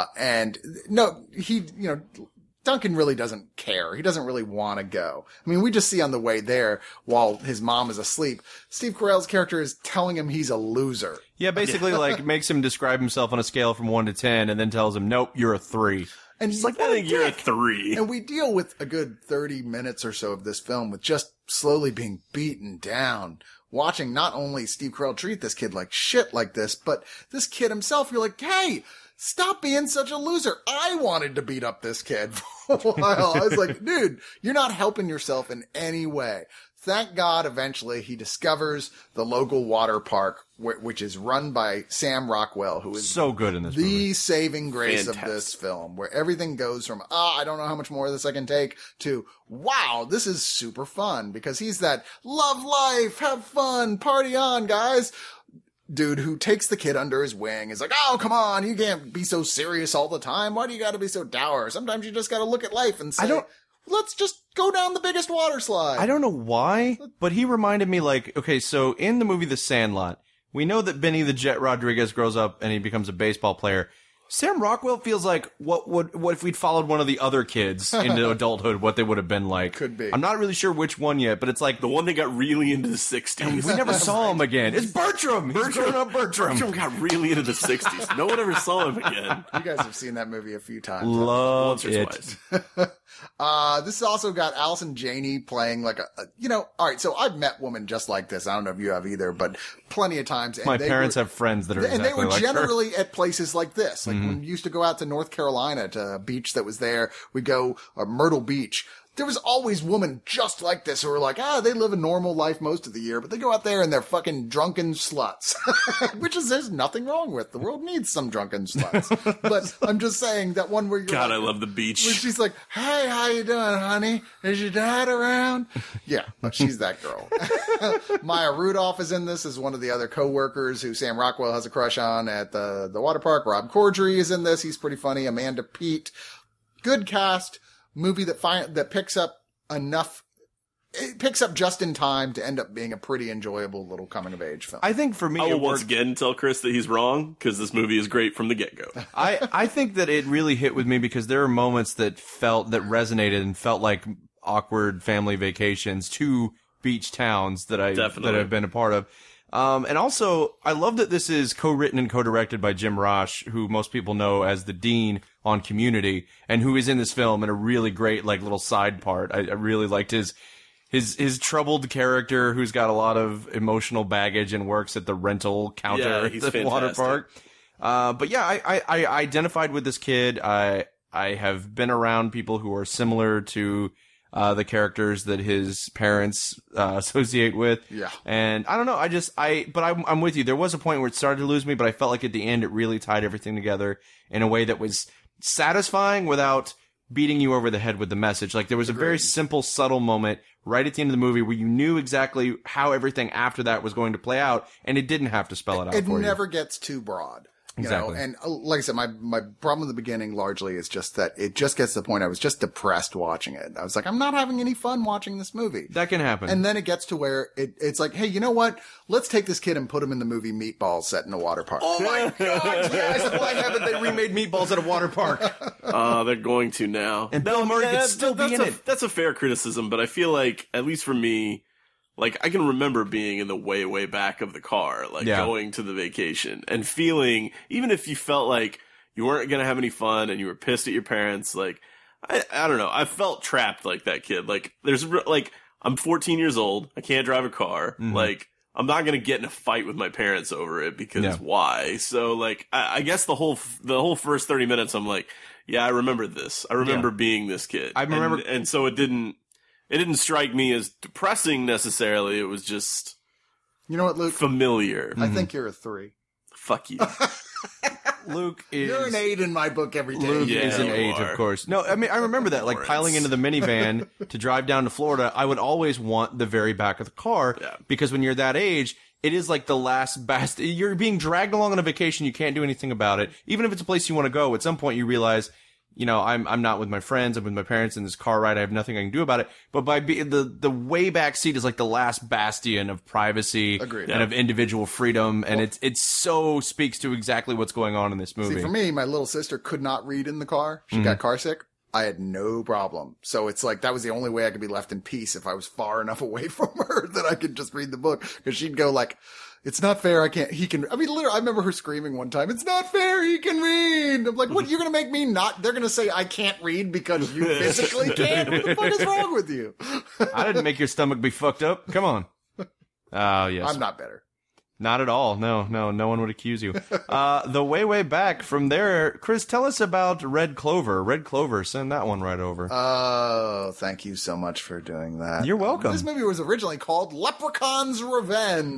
Duncan really doesn't care. He doesn't really want to go. I mean, we just see on the way there, while his mom is asleep, Steve Carell's character is telling him he's a loser. Yeah, basically, like, makes him describe himself on a scale from 1 to 10, and then tells him, nope, you're a 3. And he's like, I think you're a 3. And we deal with a good 30 minutes or so of this film with just slowly being beaten down. Watching not only Steve Carell treat this kid like shit like this, but this kid himself, you're like, hey, stop being such a loser. I wanted to beat up this kid for a while. I was like, dude, you're not helping yourself in any way. Thank God eventually he discovers the local water park, which is run by Sam Rockwell, who is so good in this movie. The saving grace of this film, where everything goes from, I don't know how much more of this I can take, to, wow, this is super fun, because he's that love life, have fun, party on, guys. Dude who takes the kid under his wing is like, oh, come on, you can't be so serious all the time. Why do you gotta be so dour? Sometimes you just gotta look at life and say, let's just go down the biggest water slide. I don't know why, but he reminded me, like, okay, so in the movie The Sandlot, we know that Benny the Jet Rodriguez grows up and he becomes a baseball player. Sam Rockwell feels like what if we'd followed one of the other kids into adulthood, what they would have been like. Could be. I'm not really sure which one yet, but it's like the one that got really into the 60s. We never saw him again. It's Bertram. Bertram. Bertram got really into the 60s. No one ever saw him again. You guys have seen that movie a few times. Love it. Twice. This has also got Allison Janney playing like all right, so I've met women just like this. I don't know if you have either, but plenty of times. And my parents have friends that are exactly and they were like generally her. At places like this. Like when we used to go out to North Carolina to a beach that was there, we'd go Myrtle Beach. There was always women just like this who were like, they live a normal life most of the year, but they go out there and they're fucking drunken sluts, which is, there's nothing wrong with. The world needs some drunken sluts. But I'm just saying that one where you're God, like, I love the beach. Where she's like, hey, how you doing, honey? Is your dad around? Yeah, she's that girl. Maya Rudolph is in this as one of the other co-workers who Sam Rockwell has a crush on at the water park. Rob Corddry is in this. He's pretty funny. Amanda Peet. Good cast. Movie that picks up enough. It picks up just in time to end up being a pretty enjoyable little coming-of-age film. I think for me, I will once again tell Chris that he's wrong, because this movie is great from the get-go. I think that it really hit with me because there are moments that resonated and felt like awkward family vacations to beach towns that I've been a part of. And also, I love that this is co-written and co-directed by Jim Rosh, who most people know as the Dean on Community, and who is in this film in a really great, like, little side part. I really liked his troubled character who's got a lot of emotional baggage and works at the rental counter at the water park. But yeah, I identified with this kid. I have been around people who are similar to the characters that his parents associate with. Yeah. And I don't know, I'm with you. There was a point where it started to lose me, but I felt like at the end it really tied everything together in a way that was satisfying without beating you over the head with the message. Like, there was a very simple, subtle moment right at the end of the movie where you knew exactly how everything after that was going to play out, and it didn't have to spell it out for you. It never gets too broad. Exactly. And like I said, my problem in the beginning largely is just that it just gets to the point I was just depressed watching it. I was like, I'm not having any fun watching this movie. That can happen. And then it gets to where it's like, hey, you know what? Let's take this kid and put him in the movie Meatballs set in a water park. Oh my God, yes! Why haven't they remade Meatballs at a water park? They're going to now. And Bill Murray could still be in it. That's a fair criticism, but I feel like, at least for me, like, I can remember being in the way, way back of the car, like, going to the vacation and feeling, even if you felt like you weren't going to have any fun and you were pissed at your parents, like, I don't know. I felt trapped like that kid. Like, I'm 14 years old. I can't drive a car. Mm-hmm. Like, I'm not going to get in a fight with my parents over it because why? So, like, I guess the whole first 30 minutes, I'm like, yeah, I remember this. I remember being this kid. I remember. And so it didn't strike me as depressing necessarily. It was just, you know what, Luke? Familiar. I think you're a 3. Fuck you. Luke is... You're an 8 in my book every day. Luke is an 8, of course. No, I mean, I remember that, like, piling into the minivan to drive down to Florida, I would always want the very back of the car, because when you're that age, it is like the last you're being dragged along on a vacation, you can't do anything about it. Even if it's a place you want to go, at some point you realize, you know, I'm not with my friends, I'm with my parents in this car ride, I have nothing I can do about it. But by the way back seat is like the last bastion of privacy and of individual freedom, and it so speaks to exactly what's going on in this movie. See, for me, my little sister could not read in the car. She got car sick. I had no problem. So it's like, that was the only way I could be left in peace if I was far enough away from her that I could just read the book. Cause she'd go like, it's not fair. Literally, I remember her screaming one time, it's not fair. He can read. I'm like, what? You're going to make me not, they're going to say I can't read because you physically can't? What the fuck is wrong with you? I didn't make your stomach be fucked up. Come on. Oh, yes. I'm not better. Not at all. No one would accuse you. The way back from there, Chris, tell us about Red Clover. Red Clover, send that one right over. Oh, thank you so much for doing that. You're welcome. This movie was originally called Leprechaun's Revenge.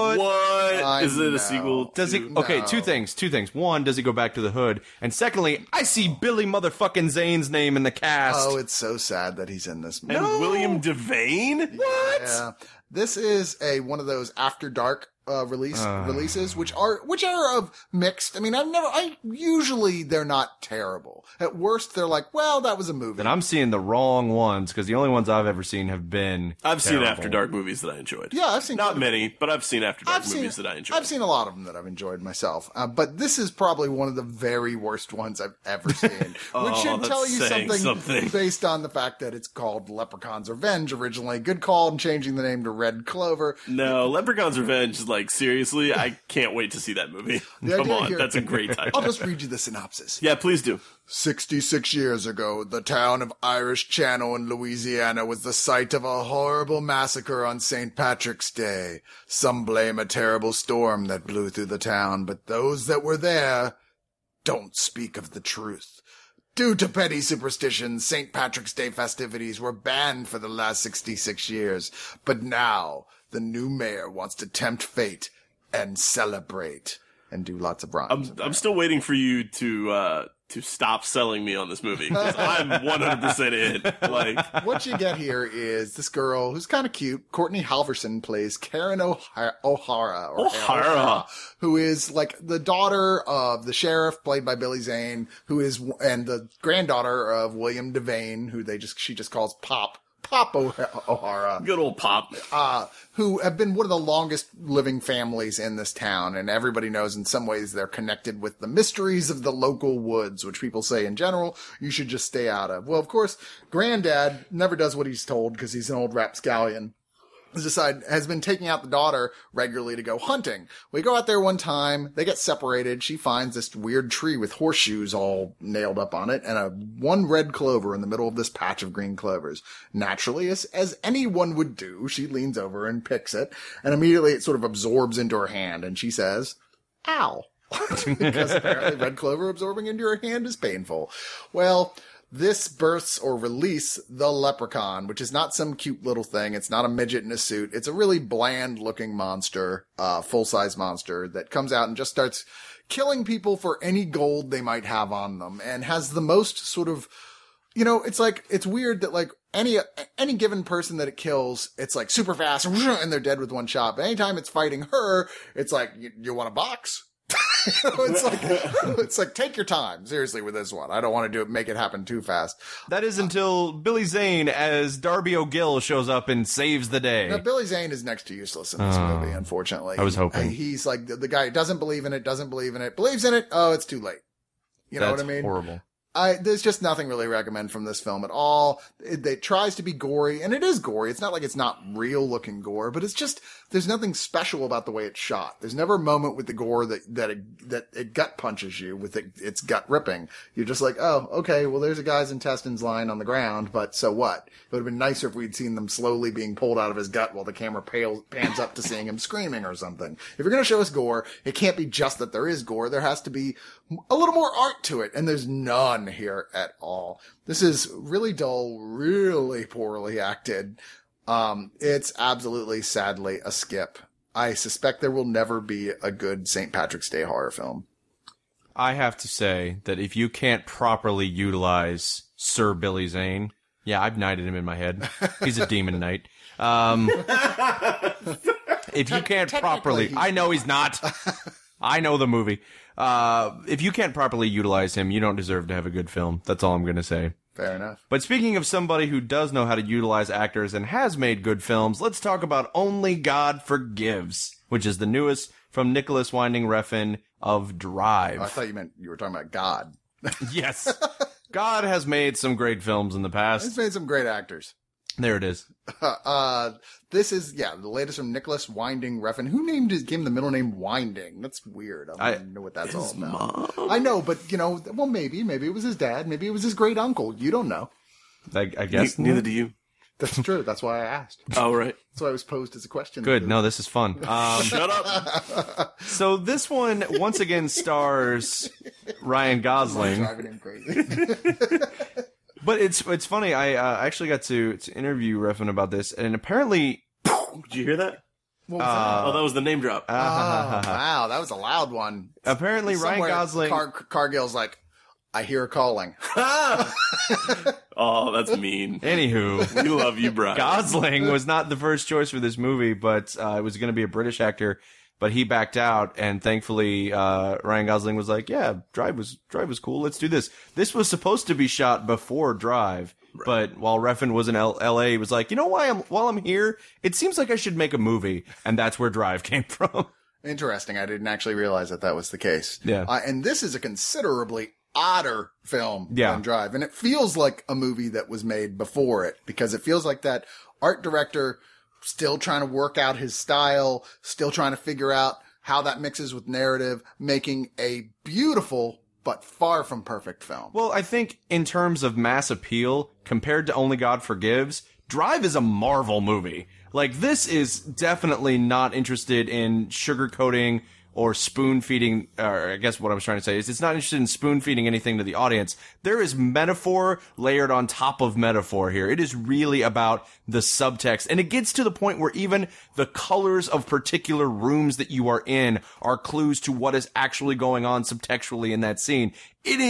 What? Is it a sequel? Okay, two things. One, does he go back to the hood? And secondly, I see Billy motherfucking Zane's name in the cast. Oh, it's so sad that he's in this movie. And William Devane? What? Yeah. This is one of those After Dark releases, which are of mixed. I mean, usually they're not terrible. At worst, they're like, well, that was a movie. Then I'm seeing the wrong ones, because the only ones I've ever seen have been I've terrible. seen After Dark movies that I enjoyed. Yeah, I've seen not many, but I've seen After Dark movies that I enjoyed. I've seen a lot of them that I've enjoyed myself. But this is probably one of the very worst ones I've ever seen, which should tell you something based on the fact that it's called Leprechaun's Revenge originally. Good call in changing the name to Red Clover. No, Leprechaun's Revenge, like, seriously, I can't wait to see that movie. Come on, that's a great title. I'll just read you the synopsis. Yeah, please do. 66 years ago, the town of Irish Channel in Louisiana was the site of a horrible massacre on St. Patrick's Day. Some blame a terrible storm that blew through the town, but those that were there don't speak of the truth. Due to petty superstitions, St. Patrick's Day festivities were banned for the last 66 years. But now, the new mayor wants to tempt fate and celebrate and do lots of rhymes. I'm still waiting for you to stop selling me on this movie, because I'm 100% in. Like, what you get here is this girl who's kind of cute. Courtney Halverson plays Karen O'Hara, who is like the daughter of the sheriff, played by Billy Zane, and the granddaughter of William Devane, who she just calls Pop. Pop O'Hara. Good old Pop. Who have been one of the longest living families in this town. And everybody knows in some ways they're connected with the mysteries of the local woods, which people say in general, you should just stay out of. Well, of course, Granddad never does what he's told because he's an old rapscallion. Has been taking out the daughter regularly to go hunting. We go out there one time, they get separated, she finds this weird tree with horseshoes all nailed up on it, and one red clover in the middle of this patch of green clovers. Naturally, as anyone would do, she leans over and picks it, and immediately it sort of absorbs into her hand, and she says, ow. Because apparently red clover absorbing into your hand is painful. Well, this births or release the leprechaun, which is not some cute little thing. It's not a midget in a suit. It's a really bland looking monster, full-size monster that comes out and just starts killing people for any gold they might have on them, and has the most sort of, it's weird that any given person that it kills, it's like super fast and they're dead with one shot. But anytime it's fighting her, it's like, you want a box? It's like, take your time, seriously, with this one. I don't want to make it happen too fast. That is until Billy Zane as Darby O'Gill shows up and saves the day. Now, Billy Zane is next to useless in this movie, unfortunately. I was hoping. He's like the guy who doesn't believe in it, believes in it, oh, it's too late. You know what I mean? Horrible. There's just nothing really to recommend from this film at all. It tries to be gory, and it is gory. It's not like it's not real looking gore, but it's just, there's nothing special about the way it's shot. There's never a moment with the gore that it gut punches you with its gut ripping. You're just like, oh, okay, well, there's a guy's intestines lying on the ground, but so what? It would have been nicer if we'd seen them slowly being pulled out of his gut while the camera pans up to seeing him screaming or something. If you're going to show us gore, it can't be just that there is gore. There has to be a little more art to it, and there's none here at all. This is really dull, really poorly acted. It's absolutely, sadly, a skip. I suspect there will never be a good St. Patrick's Day horror film. I have to say that if you can't properly utilize Sir Billy Zane, yeah, I've knighted him in my head. He's a demon knight. If you can't properly, I know he's not. I know the movie. If you can't properly utilize him, you don't deserve to have a good film. That's all I'm going to say. Fair enough. But speaking of somebody who does know how to utilize actors and has made good films, let's talk about Only God Forgives, which is the newest from Nicholas Winding Refn of Drive. Oh, I thought you were talking about God. Yes. God has made some great films in the past. He's made some great actors. There it is. This is, the latest from Nicholas Winding Refn. Who gave him the middle name Winding? That's weird. I don't know what that's all about. Mom? I know, but, well, maybe it was his dad. Maybe it was his great uncle. You don't know. I guess. Neither do you. That's true. That's why I asked. Oh, right. That's why it was posed as a question. Good. No, this is fun. Shut up. So this one, once again, stars Ryan Gosling. Driving him crazy. But it's funny. I actually got to interview Refn about this, and apparently, did you hear that? What was that? Oh, that was the name drop. Wow, that was a loud one. Apparently, somewhere Ryan Gosling. Cargill's like, I hear a calling. Oh, that's mean. Anywho, we love you, Brian. Gosling was not the first choice for this movie, but it was going to be a British actor. But he backed out, and thankfully, Ryan Gosling was like, "Yeah, Drive was cool. Let's do this." This was supposed to be shot before Drive, right. But while Refn was in L.A., he was like, "You know while I'm here, it seems like I should make a movie," and that's where Drive came from. Interesting. I didn't actually realize that was the case. Yeah. And this is a considerably odder film than Drive, and it feels like a movie that was made before it, because it feels like that art director still trying to work out his style, still trying to figure out how that mixes with narrative, making a beautiful but far from perfect film. Well, I think in terms of mass appeal, compared to Only God Forgives, Drive is a Marvel movie. Like, this is definitely not interested in sugarcoating or spoon-feeding, or I guess what I was trying to say is it's not interested in spoon-feeding anything to the audience. There is metaphor layered on top of metaphor here. It is really about the subtext, and it gets to the point where even the colors of particular rooms that you are in are clues to what is actually going on subtextually in that scene. It is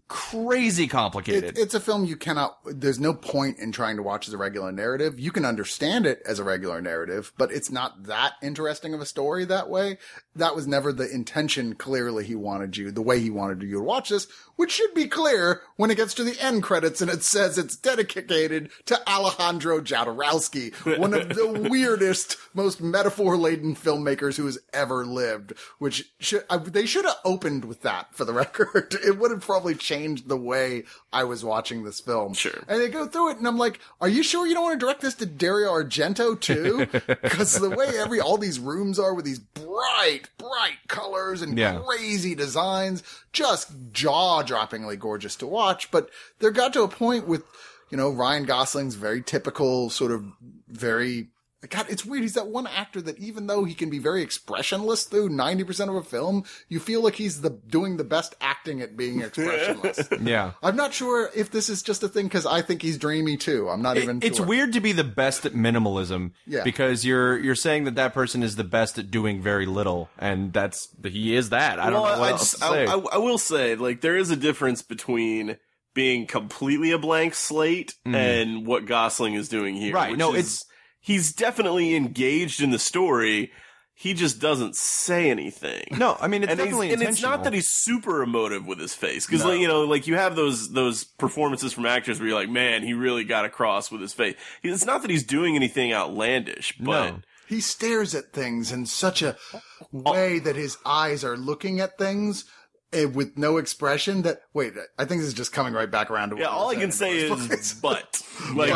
crazy complicated. It's a film you cannot, there's no point in trying to watch as a regular narrative. You can understand it as a regular narrative, but it's not that interesting of a story that way. That was never the intention. Clearly he wanted you, the way he wanted you to watch this, which should be clear when it gets to the end credits and it says it's dedicated to Alejandro Jodorowsky, one of the weirdest, most metaphor-laden filmmakers who has ever lived, which they should have opened with that, for the record. It would have probably changed the way I was watching this film. Sure. And they go through it and I'm like, are you sure you don't want to direct this to Dario Argento too? Because the way all these rooms are with these bright colors and crazy designs, just jaw-droppingly gorgeous to watch. But there got to a point with, Ryan Gosling's very typical sort of very, God, it's weird. He's that one actor that even though he can be very expressionless through 90% of a film, you feel like he's doing the best acting at being expressionless. Yeah. I'm not sure if this is just a thing because I think he's dreamy too. I'm not even sure. It's weird to be the best at minimalism because you're saying that person is the best at doing very little, and he is that. I don't know what else to say. I will say, like, there is a difference between being completely a blank slate and what Gosling is doing here. Right. No, he's definitely engaged in the story. He just doesn't say anything. No, I mean, it's definitely intentional. And it's not that he's super emotive with his face. Because, like, you have those performances from actors where you're like, man, he really got across with his face. It's not that he's doing anything outlandish, but... No. He stares at things in such a way that his eyes are looking at things with no expression that, wait, I think this is just coming right back around to what all I can say is but. Like,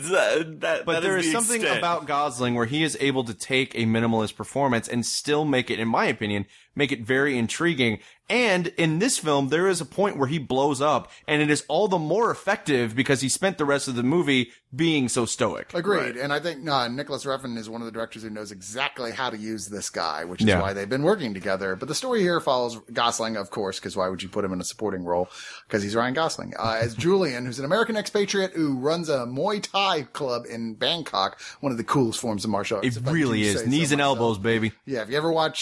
but there is something about Gosling where he is able to take a minimalist performance and still make it, in my opinion, make it very intriguing. And in this film, there is a point where he blows up, and it is all the more effective because he spent the rest of the movie being so stoic. Agreed. Right. And I think Nicholas Refn is one of the directors who knows exactly how to use this guy, which is why they've been working together. But the story here follows Gosling, of course, because why would you put him in a supporting role? Because he's Ryan Gosling. As Julian, who's an American expatriate who runs a Muay Thai club in Bangkok, one of the coolest forms of martial arts. It really is. Knees and elbows, baby. Yeah, if you ever watch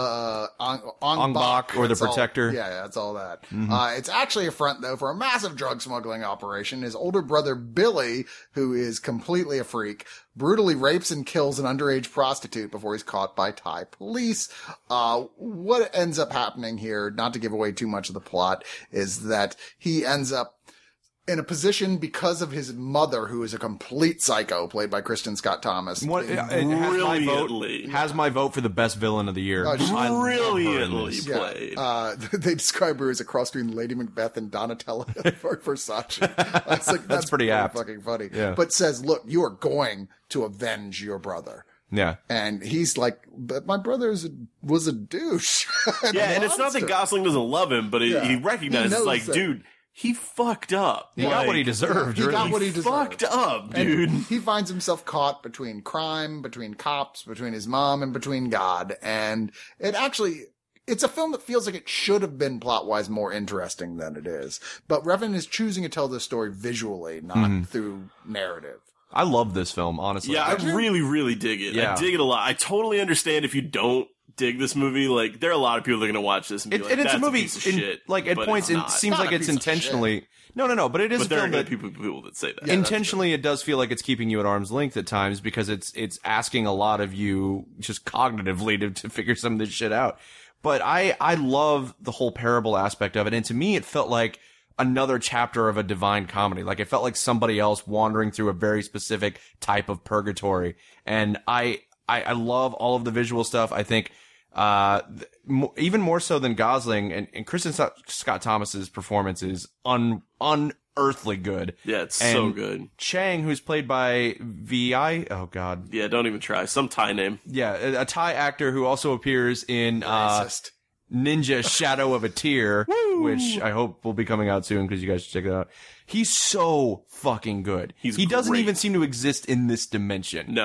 Ong Bak or The Protector. That's all that. It's actually a front, though, for a massive drug smuggling operation. His older brother, Billy, who is completely a freak, brutally rapes and kills an underage prostitute before he's caught by Thai police. What ends up happening here, not to give away too much of the plot, is that he ends up in a position because of his mother, who is a complete psycho, played by Kristen Scott Thomas. Has my vote for the best villain of the year. Brilliantly played. They describe her as a cross between Lady Macbeth and Donatella Versace. That's pretty apt. Fucking funny. Yeah. But says, look, you are going to avenge your brother. Yeah. And he's like, but my brother was a douche. And it's not that Gosling doesn't love him, but he recognizes, like, dude, he fucked up. He got what he deserved. He got what he deserved. Fucked up, dude. And he finds himself caught between crime, between cops, between his mom, and between God. And it's a film that feels like it should have been plot-wise more interesting than it is. But Refn is choosing to tell this story visually, not through narrative. I love this film, honestly. Yeah, I really, really dig it. Yeah. I dig it a lot. I totally understand if you don't dig this movie. Like, there are a lot of people that are going to watch this and be like, that's a piece of shit. Like, at points, it seems like it's intentionally... No, but it is a film that... people that say that. Yeah, intentionally, it does feel like it's keeping you at arm's length at times because it's asking a lot of you just cognitively to figure some of this shit out. But I love the whole parable aspect of it. And to me, it felt like another chapter of a divine comedy. Like, it felt like somebody else wandering through a very specific type of purgatory. And I love all of the visual stuff. I think, even more so than Gosling and Kristen Scott Thomas's performance is unearthly good. Yeah, it's so good. Chang, who's played by V.I. Oh God. Yeah, don't even try. Some Thai name. Yeah, a Thai actor who also appears in, Ninja Shadow of a Tear, which I hope will be coming out soon because you guys should check it out. He's so fucking good. He doesn't even seem to exist in this dimension. No.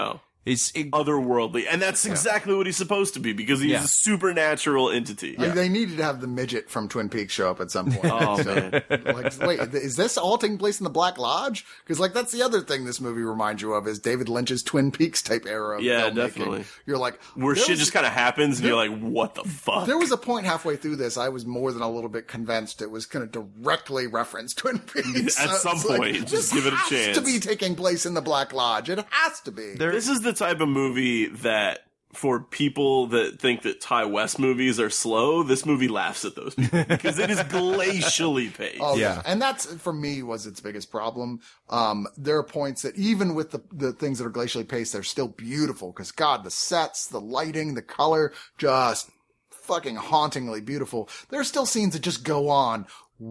He's otherworldly, and that's exactly what he's supposed to be because he's a supernatural entity. Yeah. They needed to have the midget from Twin Peaks show up at some point. Oh man! Like, wait, is this all taking place in the Black Lodge? Because like that's the other thing this movie reminds you of is David Lynch's Twin Peaks type era. Of filmmaking. Definitely. You're like where shit just kind of happens, and you're like, what the fuck? There was a point halfway through this, I was more than a little bit convinced it was going to directly reference Twin Peaks at some point. Like, just give it a chance. To be taking place in the Black Lodge, it has to be. This is the type of movie that for people that think that Ty West movies are slow, this movie laughs at those people because it is glacially paced. Oh yeah. And that's, for me, was its biggest problem. There are points that even with the things that are glacially paced, they're still beautiful because God, the sets, the lighting, the color, just fucking hauntingly beautiful. There are still scenes that just go on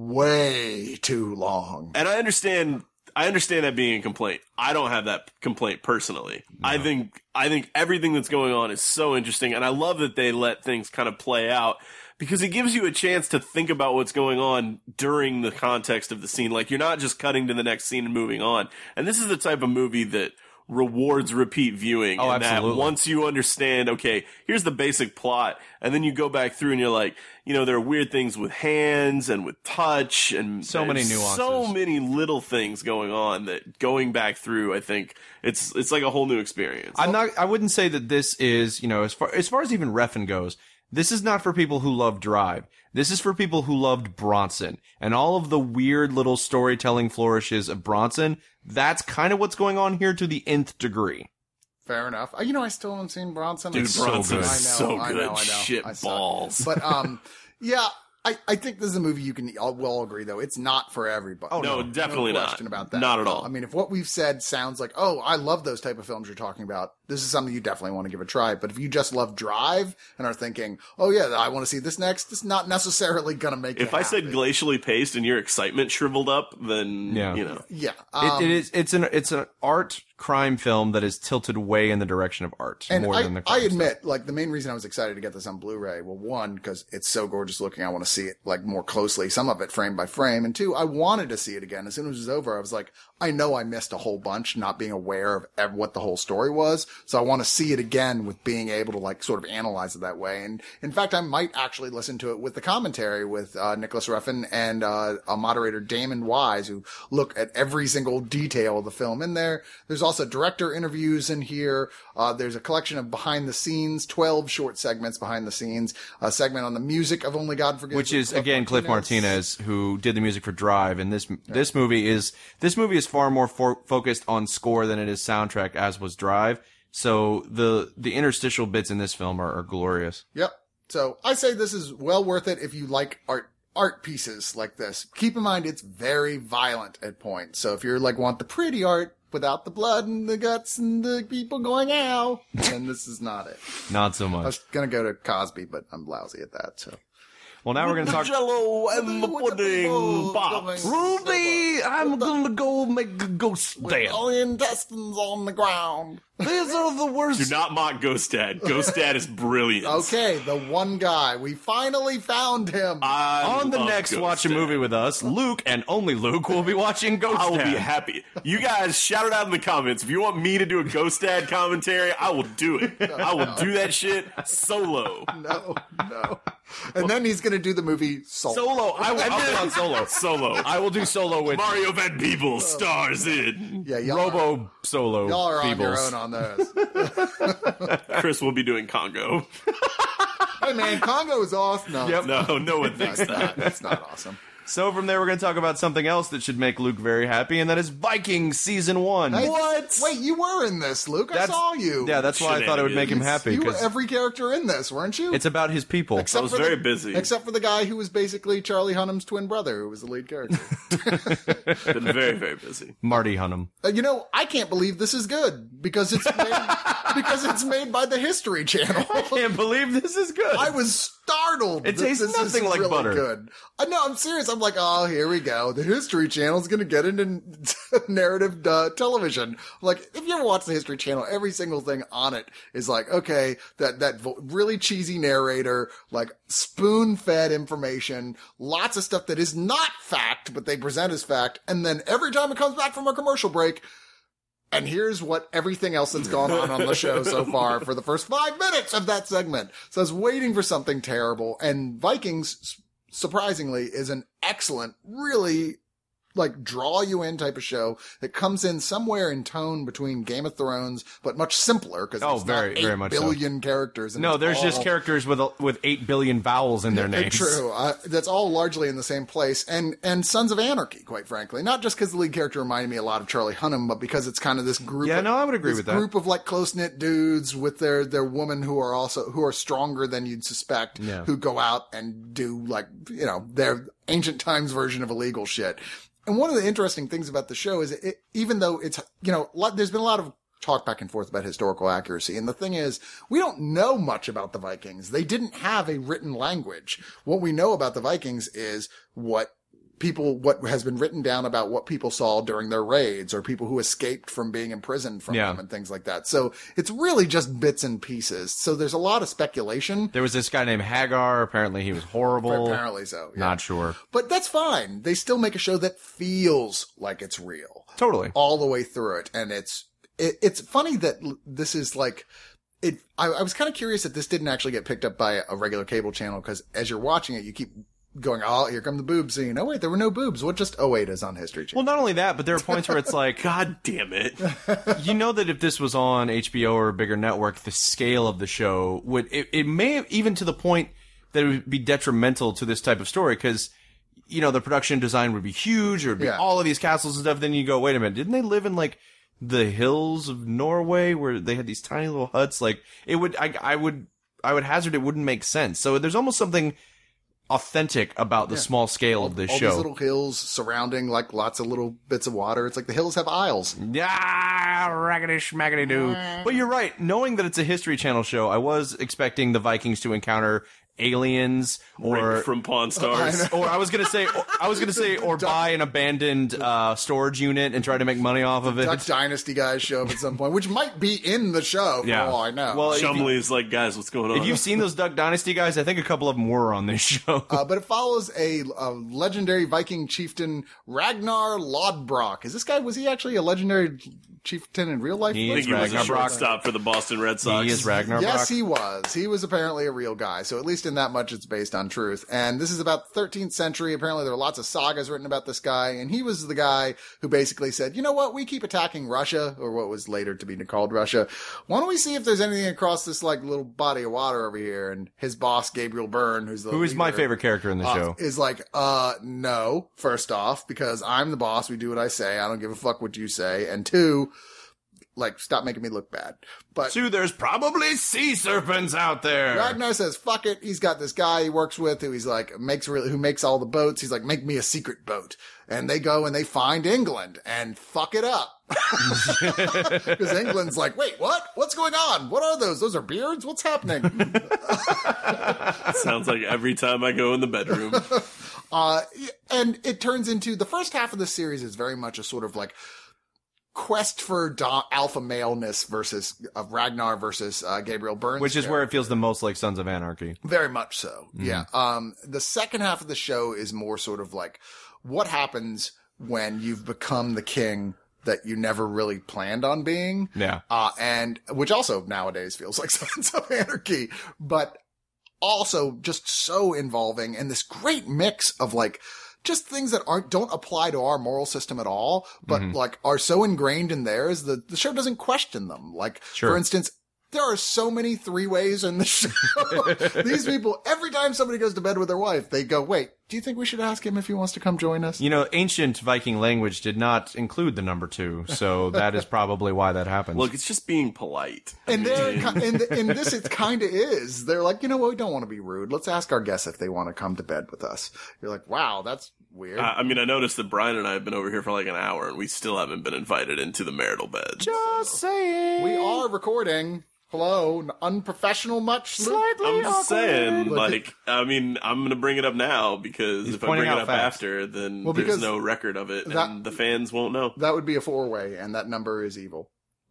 way too long. And I understand that being a complaint. I don't have that complaint personally. No. I think everything that's going on is so interesting, and I love that they let things kind of play out because it gives you a chance to think about what's going on during the context of the scene. Like, you're not just cutting to the next scene and moving on. And this is the type of movie that rewards repeat viewing. Oh, absolutely. That once you understand, okay, here's the basic plot, and then you go back through and you're like, there are weird things with hands and with touch and so many nuances. So many little things going on that going back through, I think it's like a whole new experience. I wouldn't say that this is, as far as even Refn goes, this is not for people who love Drive. This is for people who loved Bronson and all of the weird little storytelling flourishes of Bronson. That's kind of what's going on here to the nth degree. Fair enough. I still haven't seen Bronson. Dude, Bronson is so good. I know. Shit balls. But, yeah, I think this is a movie you can all agree, though. It's not for everybody. Oh, no, definitely no not. Question about that. Not at all. I mean, if what we've said sounds like, oh, I love those type of films you're talking about, this is something you definitely want to give a try. But if you just love Drive and are thinking, oh, yeah, I want to see this next, it's not necessarily going to make it If I said glacially paced and your excitement shriveled up, then, Yeah. It's an art crime film that is tilted way in the direction of art more than the crime I admit, stuff. like, the main reason I was excited to get this on Blu-ray, well, one, because it's so gorgeous looking, I want to see it, like, more closely, some of it frame by frame, and two, I wanted to see it again. As soon as it was over, I was like, I know I missed a whole bunch not being aware of what the whole story was, so I want to see it again with being able to, like, sort of analyze it that way. And, in fact, I might actually listen to it with the commentary with Nicholas Refn and a moderator, Damon Wise, who look at every single detail of the film in there. There's also director interviews in here. There's a collection of behind the scenes, 12 short segments behind the scenes, a segment on the music of Only God Forgives. Which is, again, Cliff Martinez, who did the music for Drive. And this movie is far more focused on score than it is soundtrack, as was Drive. So the interstitial bits in this film are glorious. Yep. So I say this is well worth it if you like art pieces like this. Keep in mind it's very violent at points. So if you're like want the pretty art without the blood and the guts and the people going ow, then this is not it. Not so much. I was gonna go to Cosby, but I'm lousy at that. So. Well, now we're going to talk Jello and the pudding pops. Rudy, I'm going to go make a ghost dance. All the intestines on the ground. These are the worst. Do not mock Ghost Dad. Ghost Dad is brilliant. Okay, the one guy. We finally found him. On the next Ghost Watch a Dad. Movie with us, Luke and only Luke will be watching Ghost Dad. I will be happy. You guys shout it out in the comments. If you want me to do a Ghost Dad commentary, I will do it. I will do that shit solo. No. And then he's going to do the movie Solo. I'll be on Solo. Solo. I will do Solo with Mario Van Peebles stars in. Yeah, Robo Solo. Y'all are on your Peebles. own on those. Chris will be doing Congo. Hey man, Congo is awesome. No, Yep. No one thinks that. That's not awesome. So from there, we're going to talk about something else that should make Luke very happy, and that is Vikings Season 1. Hey, What? Wait, you were in this, Luke. I saw you. Yeah, that's why I thought it would make him happy. You were 'cause every character in this, weren't you? it's about his people. Except I was for very busy. Except for the guy who was basically Charlie Hunnam's twin brother, who was the lead character. Been very, very busy. Marty Hunnam. I can't believe this is good because it's made by the History Channel. I can't believe this is good. I was startled. It that tastes this nothing is like really butter. Good. No, I'm serious. I'm like, oh, here we go. The History Channel is going to get into narrative television. Like, if you ever watch the History Channel, every single thing on it is like, okay, that really cheesy narrator, like spoon-fed information, lots of stuff that is not fact, but they present as fact, and then every time it comes back from a commercial break, And here's what everything else that's gone on the show so far for the first 5 minutes of that segment. So I was waiting for something terrible. And Vikings, surprisingly, is an excellent, really like draw you in type of show that comes in somewhere in tone between Game of Thrones, but much simpler because it's not 8 billion characters. No, there's just characters with 8 billion vowels in their names. True. That's all largely in the same place. And Sons of Anarchy, quite frankly. Not just because the lead character reminded me a lot of Charlie Hunnam, but because it's kind of this group. Yeah, no, I would agree with that. Group of like close-knit dudes with their women who are stronger than you'd suspect, who go out and do like, their ancient times version of illegal shit. And one of the interesting things about the show is even though it's, there's been a lot of talk back and forth about historical accuracy. And the thing is, we don't know much about the Vikings. They didn't have a written language. What we know about the Vikings is what has been written down about what people saw during their raids or people who escaped from being imprisoned from them and things like that. So it's really just bits and pieces. So there's a lot of speculation. There was this guy named Hagar. Apparently he was horrible. Apparently so. Yeah. Not sure. But that's fine. They still make a show that feels like it's real. Totally. All the way through it. And it's funny that this is like, I was kind of curious that this didn't actually get picked up by a regular cable channel because as you're watching it, you keep going, oh, here come the boob scene. Oh, wait, there were no boobs. What just, oh, wait, is on History Channel. Well, not only that, but there are points where it's like, God damn it. You know that if this was on HBO or a bigger network, the scale of the show it may have, even to the point that it would be detrimental to this type of story, because, the production design would be huge, or it'd be all of these castles and stuff. Then you go, wait a minute, didn't they live in, like, the hills of Norway where they had these tiny little huts? Like, it would, I would hazard it wouldn't make sense. So there's almost something authentic about the small scale of this show. All these little hills surrounding like lots of little bits of water. It's like the hills have aisles. Yeah, raggedy schmaggedy doo. But you're right. Knowing that it's a History Channel show, I was expecting the Vikings to encounter aliens or from Pawn Stars, or I was gonna say, or buy an abandoned storage unit and try to make money off of it. Duck Dynasty guys show up at some point, which might be in the show. For all I know. Well, Shumley is like, guys, what's going on? If you've seen those Duck Dynasty guys, I think a couple of them were on this show. But it follows a legendary Viking chieftain, Ragnar Lodbrok. Was he actually a legendary chieftain in real life? I think he was a shortstop for the Boston Red Sox. He is Ragnar Yes, Brock. he was. He was apparently a real guy. So at least in that much, it's based on truth. And this is about the 13th century. Apparently, there are lots of sagas written about this guy. And he was the guy who basically said, you know what? We keep attacking Russia, or what was later to be called Russia. Why don't we see if there's anything across this like little body of water over here? And his boss, Gabriel Byrne, who is my favorite character in the show, is like, no, first off, because I'm the boss. We do what I say. I don't give a fuck what you say. And two, like, stop making me look bad. But two, there's probably sea serpents out there. Ragnar says, fuck it. He's got this guy he works with who he's like, who makes all the boats. He's like, make me a secret boat. And they go and they find England and fuck it up. Because England's like, wait, what? What's going on? What are those? Those are beards? What's happening? Sounds like every time I go in the bedroom. And it turns into, the first half of the series is very much a sort of like, quest for alpha maleness of Ragnar versus Gabriel Byrne, which is where it feels the most like Sons of Anarchy. Very much so. Mm-hmm. Yeah. The second half of the show is more sort of like what happens when you've become the king that you never really planned on being. Yeah. And which also nowadays feels like Sons of Anarchy, but also just so involving, and this great mix of like just things that don't apply to our moral system at all, but like are so ingrained in theirs that the show doesn't question them. Like, for instance, there are so many three-ways in the show. These people, every time somebody goes to bed with their wife, they go, wait, do you think we should ask him if he wants to come join us? Ancient Viking language did not include the number 2, so that is probably why that happens. Look, it's just being polite. And in this, it kind of is. They're like, you know what, we don't want to be rude. Let's ask our guests if they want to come to bed with us. You're like, wow, that's weird. I noticed that Brian and I have been over here for like an hour, and we still haven't been invited into the marital bed. Just saying. We are recording. Hello, unprofessional much? Slightly I'm just saying, awkward. I'm going to bring it up now because if I bring it up after, then there's no record of it and the fans won't know. That would be a 4-way, and that number is evil.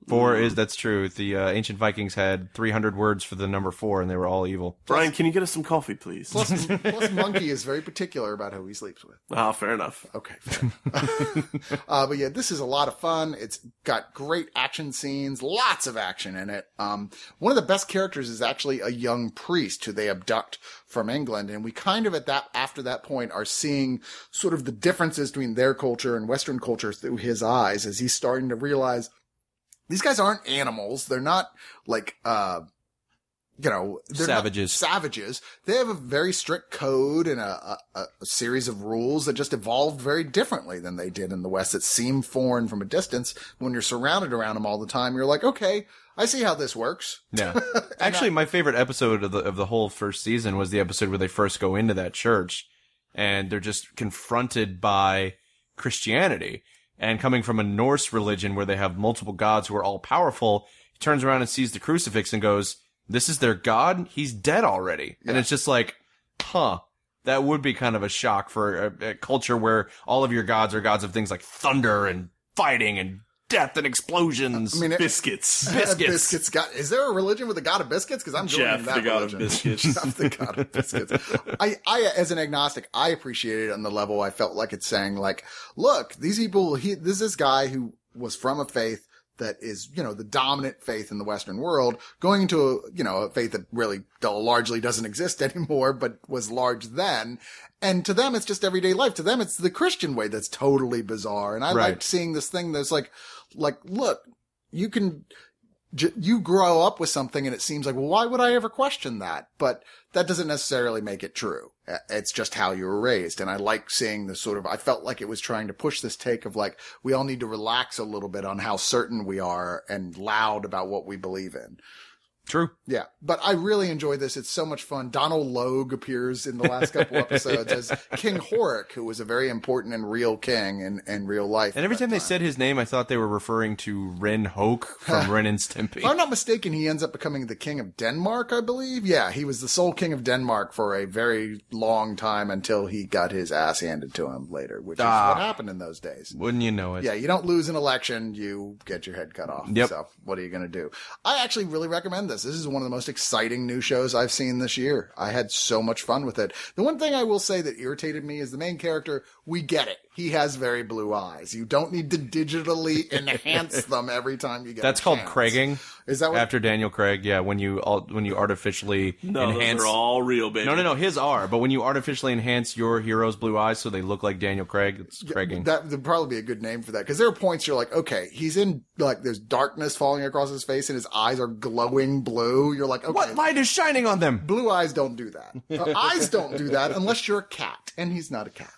4 is, that's true. The ancient Vikings had 300 words for the number 4, and they were all evil. Brian, can you get us some coffee, please? Plus Monkey is very particular about who he sleeps with. Ah, fair enough. Okay, fair. But yeah, this is a lot of fun. It's got great action scenes, lots of action in it. One of the best characters is actually a young priest who they abduct from England, and we kind of after that point are seeing sort of the differences between their culture and Western culture through his eyes as he's starting to realize these guys aren't animals. They're not like, they're savages. Savages. They have a very strict code and a series of rules that just evolved very differently than they did in the West. That seem foreign from a distance. When you're surrounded around them all the time, you're like, okay, I see how this works. Yeah. Actually, my favorite episode of the whole first season was the episode where they first go into that church and they're just confronted by Christianity. And coming from a Norse religion where they have multiple gods who are all powerful, he turns around and sees the crucifix and goes, this is their god? He's dead already. Yeah. And it's just like, that would be kind of a shock for a culture where all of your gods are gods of things like thunder and fighting and death and explosions. I mean, biscuits. Biscuits. Is there a religion with a god of biscuits? Because I'm joining that religion. Jeff, the god of biscuits. I, as an agnostic, I appreciate it on the level I felt like it's saying, like, look, these people, this is this guy who was from a faith that is, the dominant faith in the Western world, going into a faith that really largely doesn't exist anymore, but was large then. And to them, it's just everyday life. To them, it's the Christian way that's totally bizarre. And I liked seeing this thing that's like, look, you grow up with something and it seems like, well, why would I ever question that? But that doesn't necessarily make it true. It's just how you were raised. And I like seeing this I felt like it was trying to push this take of like, we all need to relax a little bit on how certain we are and loud about what we believe in. True. Yeah. But I really enjoy this. It's so much fun. Donald Logue appears in the last couple episodes as King Horik, who was a very important and real king in real life. And every time they said his name, I thought they were referring to Ren Hoek from Ren and Stimpy. If I'm not mistaken, he ends up becoming the king of Denmark, I believe. Yeah, he was the sole king of Denmark for a very long time until he got his ass handed to him later, which is what happened in those days. Wouldn't you know it? Yeah, you don't lose an election, you get your head cut off. Yep. So what are you going to do? I actually really recommend this. This is one of the most exciting new shows I've seen this year. I had so much fun with it. The one thing I will say that irritated me is the main character. We get it. He has very blue eyes. You don't need to digitally enhance them every time you get That's called Craiging. Is that what? After Daniel Craig, yeah, when you artificially enhance. Those are all real, baby. No, his are. But when you artificially enhance your hero's blue eyes so they look like Daniel Craig, it's Craiging. That would probably be a good name for that. Because there are points you're like, okay, he's in, like, there's darkness falling across his face and his eyes are glowing blue. You're like, okay. What light is shining on them? Blue eyes don't do that. Eyes don't do that unless you're a cat. And he's not a cat.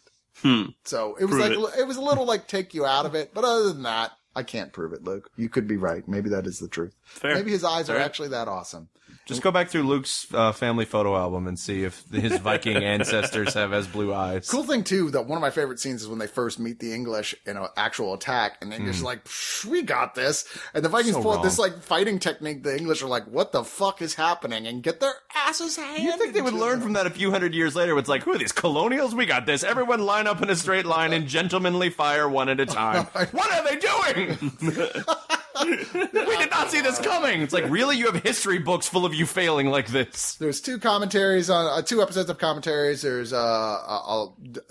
So it was it was a little like take you out of it. But other than that, I can't prove it, Luke. You could be right. Maybe that is the truth. Fair. Maybe his eyes are actually that awesome. Just go back through Luke's family photo album and see if his Viking ancestors have as blue eyes. Cool thing, too, that one of my favorite scenes is when they first meet the English in an actual attack, and then just like, we got this. And the Vikings pull out this like fighting technique. The English are like, what the fuck is happening? And get their asses handed. You think they would learn from that a few hundred years later? It's like, who are these colonials? We got this. Everyone line up in a straight line and gentlemanly fire one at a time. What are they doing? We did not see this coming. It's like, really? You have history books full of you failing like this. There's two commentaries on 2 episodes of commentaries. There's a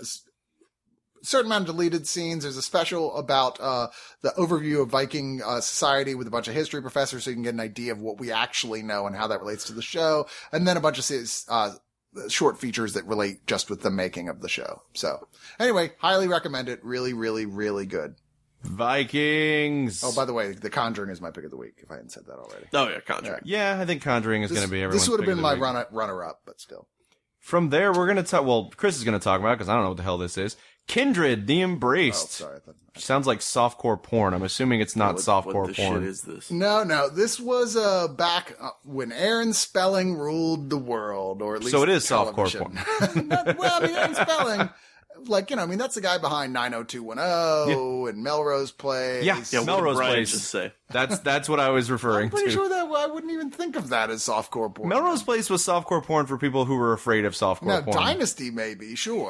certain amount of deleted scenes. There's a special about the overview of Viking society with a bunch of history professors, so you can get an idea of what we actually know and how that relates to the show. And then a bunch of short features that relate just with the making of the show. So anyway, highly recommend it. Really, really, really good. Vikings. Oh, by the way, The Conjuring is my pick of the week, if I hadn't said that already. Oh, yeah, Conjuring. Yeah, I think Conjuring is going to be everyone's This would have been my week. runner-up, but still. From there, we're going to talk, well, Chris is going to talk about, because I don't know what the hell this is, Kindred, The Embraced. Oh, sorry. Sounds like softcore porn. I'm assuming it's not softcore porn. What shit is this? No. This was back when Aaron Spelling ruled the world, or at least so it is television. softcore porn. Well, I mean, Aaron Spelling... Like, that's the guy behind 90210 and Melrose Place. Yeah, Melrose Place. Just say. That's what I was referring to. I'm pretty sure that I wouldn't even think of that as softcore porn. Melrose Place was softcore porn for people who were afraid of softcore porn. Dynasty maybe, sure.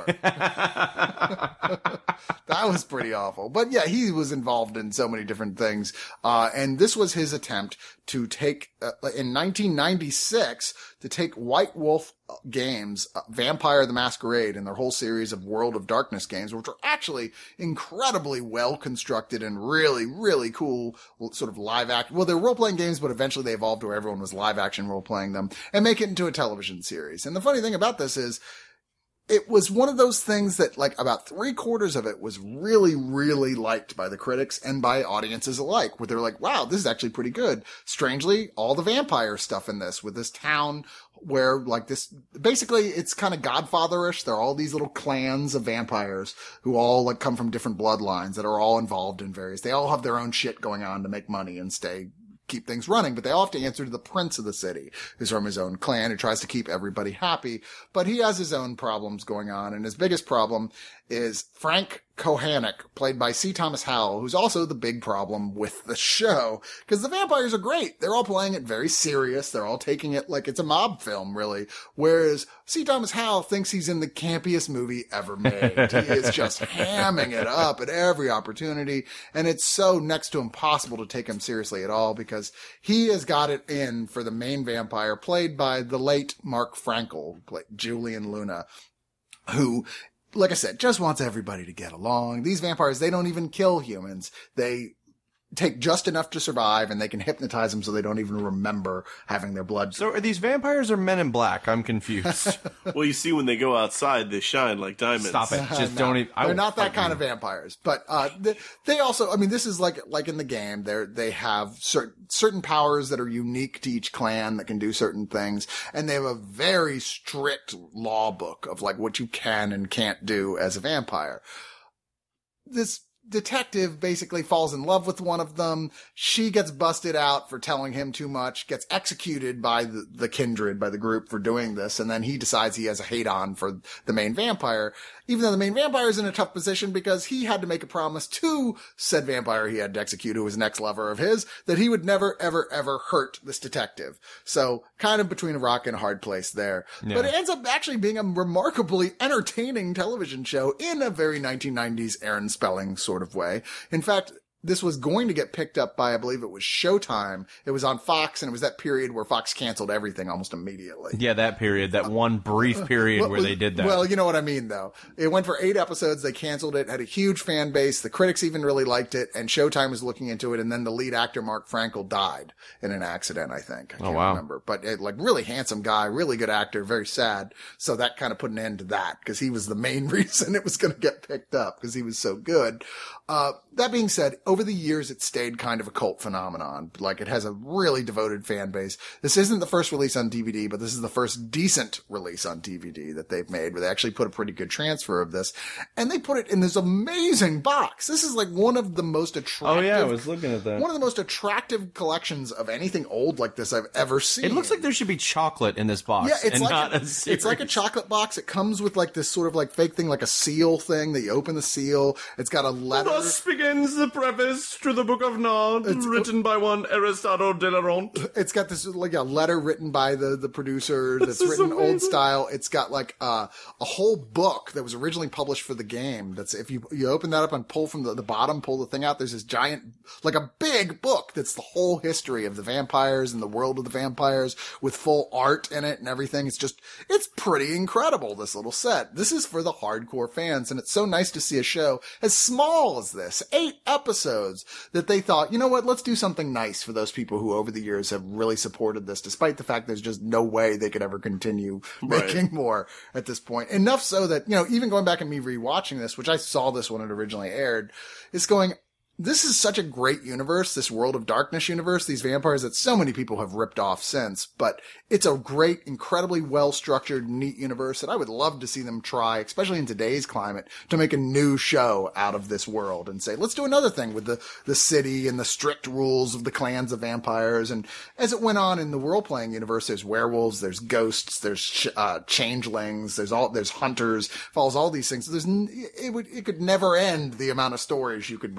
That was pretty awful. But yeah, he was involved in so many different things. And this was his attempt to take, in 1996, to take White Wolf Games, Vampire the Masquerade, and their whole series of World of Darkness games, which are actually incredibly well constructed and really, really cool sort of live action. Well, they're role-playing games, but eventually they evolved to where everyone was live action role-playing them and make it into a television series. And the funny thing about this is, it was one of those things that, like, about 3/4 of it was really, really liked by the critics and by audiences alike, where they're like, wow, this is actually pretty good. Strangely, all the vampire stuff in this, with this town where, like, this, basically, it's kind of Godfather-ish. There are all these little clans of vampires who all, like, come from different bloodlines that are all involved in they all have their own shit going on to make money and keep things running, but they all have to answer to the prince of the city, who's from his own clan, who tries to keep everybody happy, but he has his own problems going on, and his biggest problem is Frank Kohanek, played by C. Thomas Howell, who's also the big problem with the show, because the vampires are great. They're all playing it very serious. They're all taking it like it's a mob film, really, whereas C. Thomas Howell thinks he's in the campiest movie ever made. He is just hamming it up at every opportunity, and it's so next to impossible to take him seriously at all, because he has got it in for the main vampire, played by the late Mark Frankel, played Julian Luna, who, like I said, just wants everybody to get along. These vampires, they don't even kill humans. They take just enough to survive, and they can hypnotize them so they don't even remember having their blood. So are these vampires or Men in Black? I'm confused. Well, you see, when they go outside, they shine like diamonds. Stop it. Just No, don't even. they're not that kind of vampires. But they also, I mean, this is like in the game, they have certain powers that are unique to each clan that can do certain things. And they have a very strict law book of like what you can and can't do as a vampire. This detective basically falls in love with one of them. She gets busted out for telling him too much, gets executed by the kindred, by the group for doing this, and then he decides he has a hate-on for the main vampire, even though the main vampire is in a tough position because he had to make a promise to said vampire he had to execute, who was an ex-lover of his, that he would never, ever, ever hurt this detective. So kind of between a rock and a hard place there. Yeah. But it ends up actually being a remarkably entertaining television show in a very 1990s Aaron Spelling sort of way. In fact, this was going to get picked up by, I believe it was Showtime. It was on Fox, and it was that period where Fox canceled everything almost immediately. Yeah, that period, that one brief period where they did that. Well, you know what I mean, though. It went for 8 episodes. They canceled it, had a huge fan base. The critics even really liked it, and Showtime was looking into it, and then the lead actor, Mark Frankel, died in an accident, I think. I can't remember. But really handsome guy, really good actor, very sad. So that kind of put an end to that, because he was the main reason it was going to get picked up, because he was so good. That being said, over the years, it stayed kind of a cult phenomenon. Like, it has a really devoted fan base. This isn't the first release on DVD, but this is the first decent release on DVD that they've made, where they actually put a pretty good transfer of this. And they put it in this amazing box. This is like one of the most attractive. Oh yeah, I was looking at that. One of the most attractive collections of anything old like this I've ever seen. It looks like there should be chocolate in this box. Yeah, it's like a chocolate box. It comes with like this sort of like fake thing, like a seal thing that you open the seal. It's got a letter. Thus begins the preface to the Book of Nod, written by one Aristotle de la Ronde. It's got this like a letter written by the producer that's written amazing. Old style. It's got like a whole book that was originally published for the game. That's if you open that up and pull from the bottom, pull the thing out, there's this giant, like a big book that's the whole history of the vampires and the world of the vampires with full art in it and everything. It's pretty incredible, this little set. This is for the hardcore fans, and it's so nice to see a show as small as this, 8 episodes, that they thought, you know what, let's do something nice for those people who over the years have really supported this, despite the fact there's just no way they could ever continue making more at this point. Enough so that, you know, even going back and me rewatching this, which I saw this when it originally aired, is going, this is such a great universe, this World of Darkness universe, these vampires that so many people have ripped off since, but it's a great, incredibly well-structured, neat universe that I would love to see them try, especially in today's climate, to make a new show out of this world and say, let's do another thing with the city and the strict rules of the clans of vampires. And as it went on in the role-playing universe, there's werewolves, there's ghosts, there's changelings, there's hunters, follows all these things. So it could never end the amount of stories you could bring this to.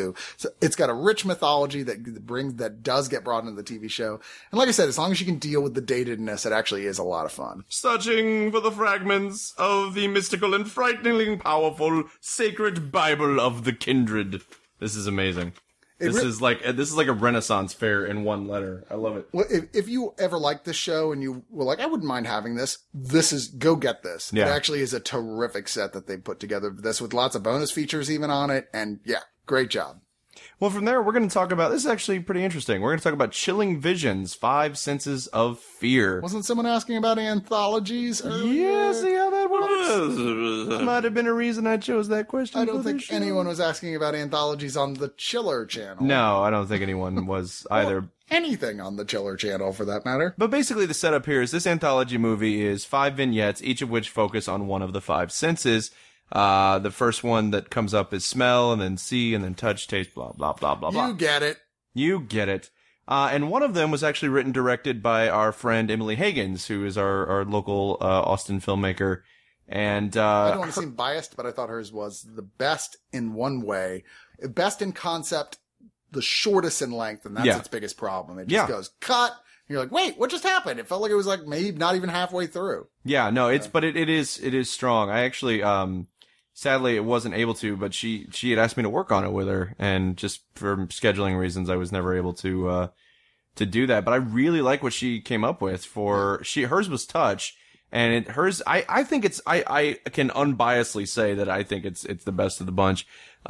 to. So it's got a rich mythology that does get brought into the TV show. And like I said, as long as you can deal with the datedness, it actually is a lot of fun. Searching for the fragments of the mystical and frighteningly powerful sacred Bible of the kindred. This is amazing. This is like a Renaissance fair in one letter. I love it. Well, if you ever liked this show and you were like, I wouldn't mind having this, go get this. Yeah. It actually is a terrific set that they put together. This with lots of bonus features even on it. And yeah, great job. Well, from there, we're going to talk about, this is actually pretty interesting. We're going to talk about Chilling Visions, 5 Senses of Fear. Wasn't someone asking about anthologies earlier? Yeah, see how that works? Might have been a reason I chose that question. I don't think anyone was asking about anthologies on the Chiller channel. No, I don't think anyone was either. Anything on the Chiller channel, for that matter. But basically, the setup here is this anthology movie is 5 vignettes, each of which focus on one of the 5 senses. The first one that comes up is smell, and then see, and then touch, taste, blah, blah, blah, blah, blah. You get it. You get it. And one of them was actually written, directed by our friend Emily Higgins, who is our local, Austin filmmaker. And, I don't want to seem biased, but I thought hers was the best in one way. Best in concept, the shortest in length, and that's its biggest problem. It just goes, cut. You're like, wait, what just happened? It felt like it was like maybe not even halfway through. Yeah, no, but it is strong. I actually, sadly, it wasn't able to, but she had asked me to work on it with her, and just for scheduling reasons, I was never able to do that. But I really like what she came up with hers was touch, and I think I can unbiasedly say that I think it's the best of the bunch.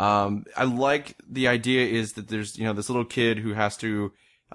I like the idea is that there's, this little kid who has to,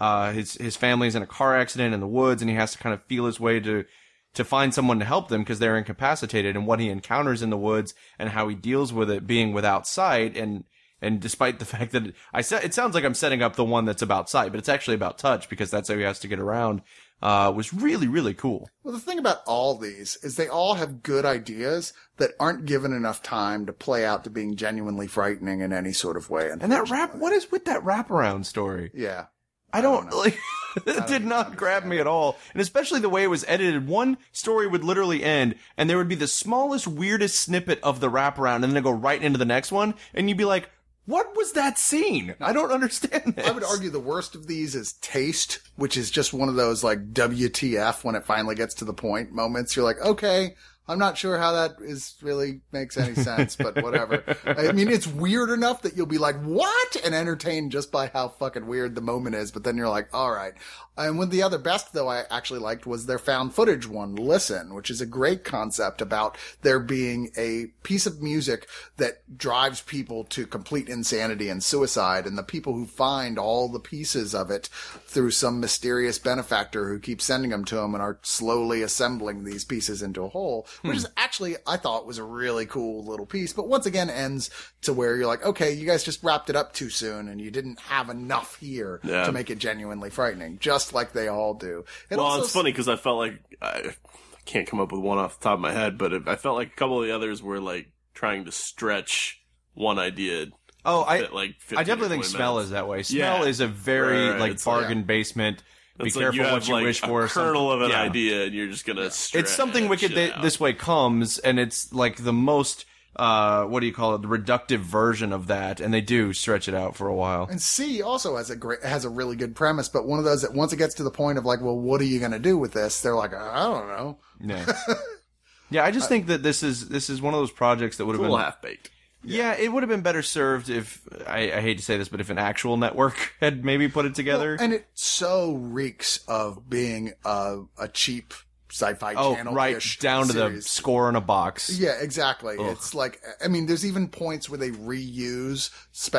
his family's in a car accident in the woods, and he has to kind of feel his way to find someone to help them because they're incapacitated, and what he encounters in the woods and how he deals with it being without sight. And despite the fact that it sounds like I'm setting up the one that's about sight, but it's actually about touch because that's how he has to get around, was really, really cool. Well, the thing about all these is they all have good ideas that aren't given enough time to play out to being genuinely frightening in any sort of way. And that what is with that wraparound story? Yeah. I don't like. It did not grab me at all. And especially the way it was edited. One story would literally end, and there would be the smallest, weirdest snippet of the wraparound, and then go right into the next one, and you'd be like, what was that scene? I don't understand this. I would argue the worst of these is Taste, which is just one of those, like, WTF when it finally gets to the point moments. You're like, okay, I'm not sure how that really makes any sense, but whatever. I mean, it's weird enough that you'll be like, what? And entertained just by how fucking weird the moment is. But then you're like, all right. And one of the other best, though, I actually liked was their found footage one, Listen, which is a great concept about there being a piece of music that drives people to complete insanity and suicide. And the people who find all the pieces of it through some mysterious benefactor who keeps sending them to them and are slowly assembling these pieces into a whole. Which is actually, I thought, was a really cool little piece. But once again, ends to where you're like, okay, you guys just wrapped it up too soon and you didn't have enough here to make it genuinely frightening, just like they all do. It's funny because I felt like, I can't come up with one off the top of my head, but I felt like a couple of the others were like trying to stretch one idea. Oh, I definitely think Smell is that way. Smell is a very bargain basement. Be careful what you wish for. A kernel of an idea, and you're just gonna. It's something wicked that this way comes, and it's like the most. What do you call it? The reductive version of that, and they do stretch it out for a while. And C also has a really good premise, but one of those that once it gets to the point of like, well, what are you gonna do with this? They're like, I don't know. Yeah. Yeah, I just think that this is one of those projects that would have been half baked. Yeah, it would have been better served if, I hate to say this, but if an actual network had maybe put it together. Well, and it so reeks of being a cheap sci-fi channel. Right, down series. To the score in a box. Yeah, exactly. Ugh. It's like, I mean, there's even points where they reuse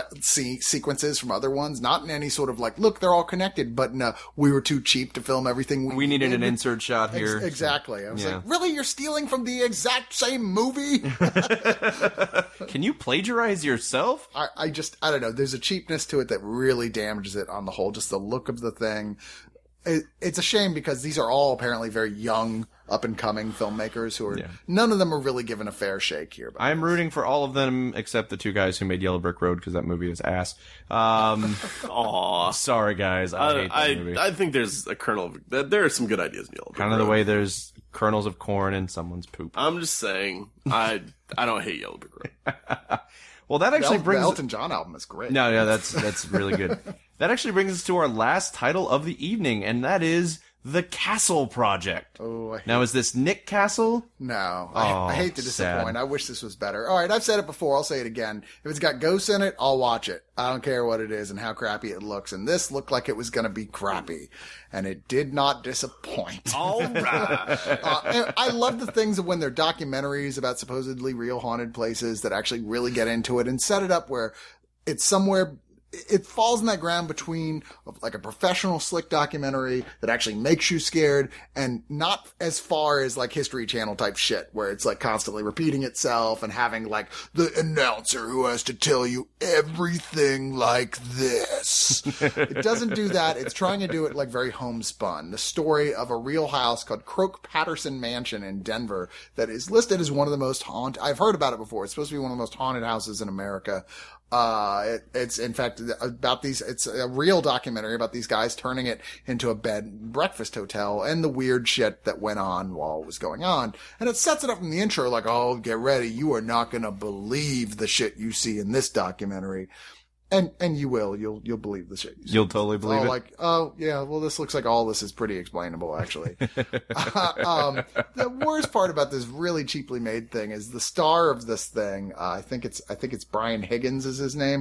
sequences from other ones, not in any sort of like, look, they're all connected, but no, we were too cheap to film everything we needed an insert shot here. Exactly. I was like, really? You're stealing from the exact same movie? Can you plagiarize yourself? I don't know. There's a cheapness to it that really damages it on the whole, just the look of the thing. It's a shame because these are all apparently very young, up-and-coming filmmakers who are, none of them are really given a fair shake here. I'm rooting for all of them except the two guys who made Yellow Brick Road because that movie is ass. Aw. Sorry, guys. I hate that movie. I think there's a kernel of, there are some good ideas in Yellow Brick Road. Kind of the way there's kernels of corn in someone's poop. I'm just saying, I don't hate Yellow Brick Road. Well, that actually brings... The Elton John album is great. No, yeah, that's really good. That actually brings us to our last title of the evening, and that is The Castle Project. Oh, now, is this Nick Castle? No. I hate to disappoint. Sad. I wish this was better. All right, I've said it before. I'll say it again. If it's got ghosts in it, I'll watch it. I don't care what it is and how crappy it looks. And this looked like it was going to be crappy. And it did not disappoint. All right. I love the things of when they're documentaries about supposedly real haunted places that actually really get into it and set it up where it's somewhere... It falls in that ground between like a professional slick documentary that actually makes you scared and not as far as like History Channel type shit where it's like constantly repeating itself and having like the announcer who has to tell you everything like this. It doesn't do that. It's trying to do it like very homespun. The story of a real house called Croke Patterson Mansion in Denver that is listed as one of the most haunted. I've heard about it before. It's supposed to be one of the most haunted houses in America. It's in fact about it's a real documentary about these guys turning it into a bed and breakfast hotel and the weird shit that went on while it was going on. And it sets it up in the intro like, oh, get ready. You are not going to believe the shit you see in this documentary. And you will. You'll believe the shit. You'll totally believe it. Like, oh, yeah, well, this looks like all this is pretty explainable, actually. The worst part about this really cheaply made thing is the star of this thing, I think it's Brian Higgins is his name.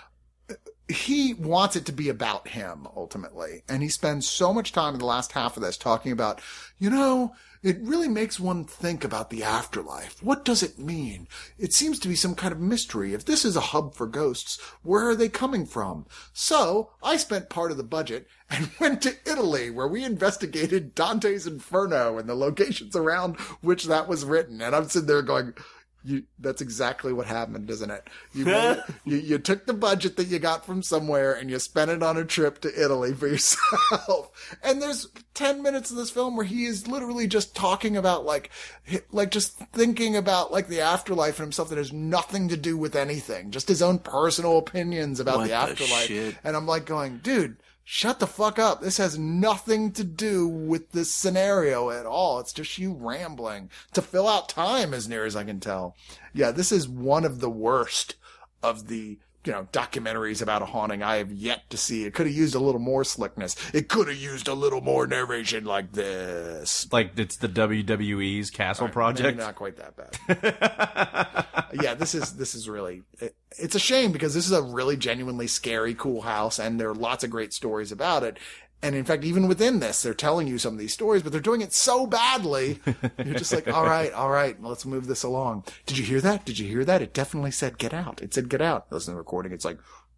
He wants it to be about him, ultimately. And he spends so much time in the last half of this talking about, it really makes one think about the afterlife. What does it mean? It seems to be some kind of mystery. If this is a hub for ghosts, where are they coming from? So I spent part of the budget and went to Italy, where we investigated Dante's Inferno and the locations around which that was written. And I'm sitting there going... that's exactly what happened, isn't it? You took the budget that you got from somewhere and you spent it on a trip to Italy for yourself. And there's 10 minutes of this film where he is literally just talking about like just thinking about like the afterlife and himself that has nothing to do with anything. Just his own personal opinions about the afterlife. And I'm like going, dude, shut the fuck up. This has nothing to do with this scenario at all. It's just you rambling to fill out time as near as I can tell. Yeah, this is one of the worst of the, documentaries about a haunting I have yet to see. It could have used a little more slickness. It could have used a little more narration like this. Like it's the WWE's Castle Project? Maybe not quite that bad. Yeah, this is really... It's a shame because this is a really genuinely scary, cool house, and there are lots of great stories about it. And in fact, even within this, they're telling you some of these stories, but they're doing it so badly. You're just like, all right, let's move this along. Did you hear that? It definitely said get out. It said get out. Listen to the recording. It's like,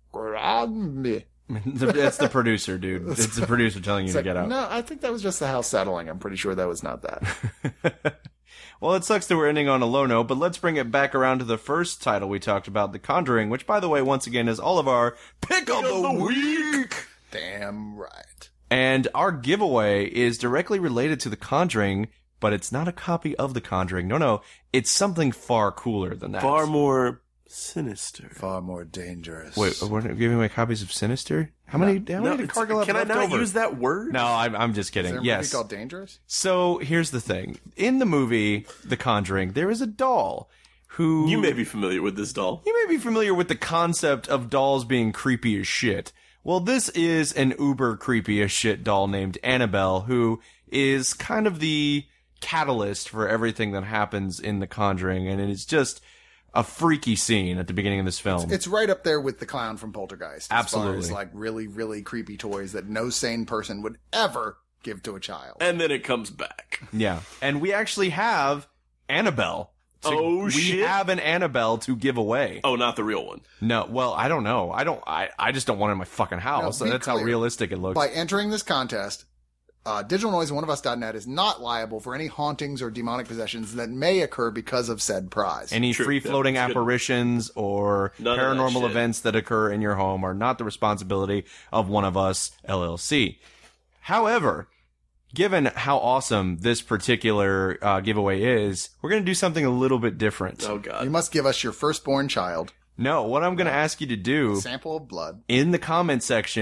it's the producer, dude. It's the producer telling you to get out. No, I think that was just the house settling. I'm pretty sure that was not that. Well, it sucks that we're ending on a low note, but let's bring it back around to the first title we talked about, The Conjuring, which, by the way, once again is all of our Pick of the Week. Damn right. And our giveaway is directly related to The Conjuring, but it's not a copy of The Conjuring. No, it's something far cooler than that. Far more sinister. Far more dangerous. Wait, we're giving away copies of Sinister? How many did Cargill have Can I not over? use that word? No, I'm just kidding. Is there a movie called Dangerous? So here's the thing. In the movie The Conjuring, there is a doll who... You may be familiar with this doll. You may be familiar with the concept of dolls being creepy as shit. Well, this is an uber creepy as shit doll named Annabelle, who is kind of the catalyst for everything that happens in The Conjuring, and it is just a freaky scene at the beginning of this film. It's right up there with the clown from Poltergeist. Absolutely. As far as like really, really creepy toys that no sane person would ever give to a child. And then it comes back. Yeah. And we actually have Annabelle. Shit. We have an Annabelle to give away. Oh, not the real one. No, well, I don't know. I just don't want it in my fucking house. No, that's clear. How realistic it looks. By entering this contest, DigitalNoise1ofUs.net is not liable for any hauntings or demonic possessions that may occur because of said prize. Any free-floating apparitions or paranormal events that occur in your home are not the responsibility of One of Us, LLC. However, given how awesome this particular giveaway is, we're going to do something a little bit different. Oh, God. You must give us your firstborn child. No, what I'm going to ask you to do... Sample of blood. In the comment section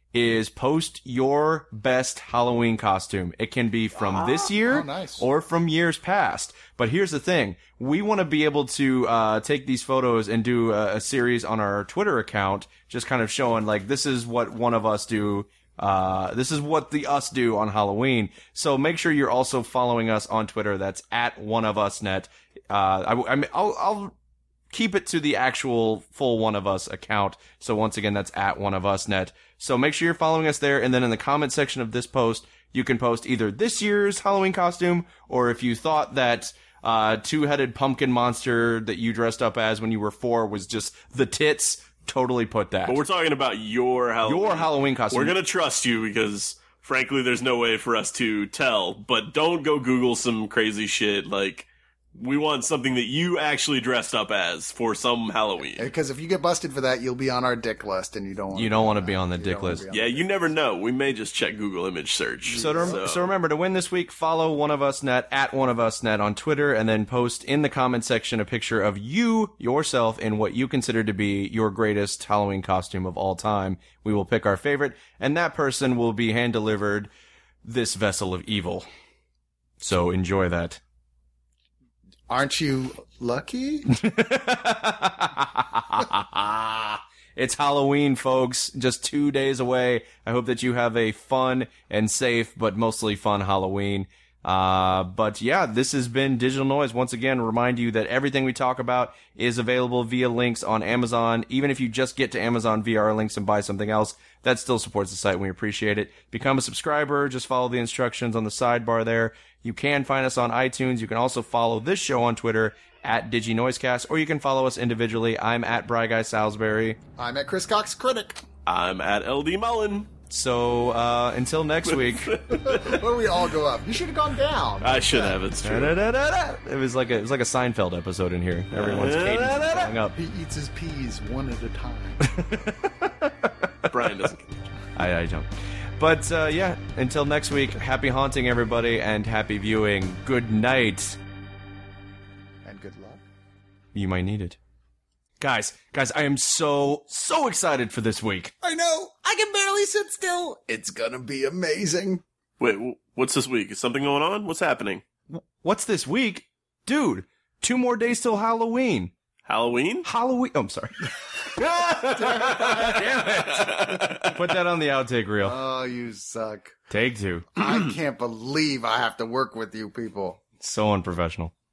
is post your best Halloween costume. It can be from this year or from years past. But here's the thing. We want to be able to take these photos and do a series on our Twitter account, just kind of showing, like, this is what one of us do. This is what the us do on Halloween. So make sure you're also following us on Twitter. That's at OneOfUsNet. I'll keep it to the actual full One of Us account. So once again, that's at OneOfUsNet. So make sure you're following us there. And then in the comment section of this post, you can post either this year's Halloween costume, or if you thought that two-headed pumpkin monster that you dressed up as when you were 4 was just the tits, totally put that. But we're talking about your Halloween. Your Halloween costume. We're going to trust you because, frankly, there's no way for us to tell. But don't go Google some crazy shit. Like, we want something that you actually dressed up as for some Halloween. Because if you get busted for that, you'll be on our dick list, and you don't want to be on the dick list. Yeah, you never know. We may just check Google image search. So remember, to win this week, follow One of Us Net at One of Us Net on Twitter, and then post in the comment section a picture of you, yourself, in what you consider to be your greatest Halloween costume of all time. We will pick our favorite, and that person will be hand-delivered this vessel of evil. So enjoy that. Aren't you lucky? It's Halloween, folks. Just 2 days away. I hope that you have a fun and safe, but mostly fun Halloween. But yeah, this has been Digital Noise. Once again, remind you that everything we talk about is available via links on Amazon. Even if you just get to Amazon via our links and buy something else, that still supports the site, and we appreciate it. Become a subscriber. Just follow the instructions on the sidebar there. You can find us on iTunes. You can also follow this show on Twitter at DigiNoisecast, or you can follow us individually. I'm at Bry Guy Salisbury. I'm at Chris Cox Critic. I'm at LD Mullen. So, until next week. Where do we all go up? You should have gone down. I should have, it's true. It was like a Seinfeld episode in here. Everyone's cadence is going up. He eats his peas one at a time. Brian doesn't. I don't. But, yeah, until next week, happy haunting, everybody, and happy viewing. Good night. And good luck. You might need it. Guys, I am so excited for this week. I know. I can barely sit still. It's gonna be amazing. Wait, what's this week? Is something going on? What's happening? What's this week? Dude, 2 more days till Halloween. Halloween? Oh, I'm sorry. Damn it. Put that on the outtake reel. Oh, you suck. Take 2. I can't believe I have to work with you people. So unprofessional.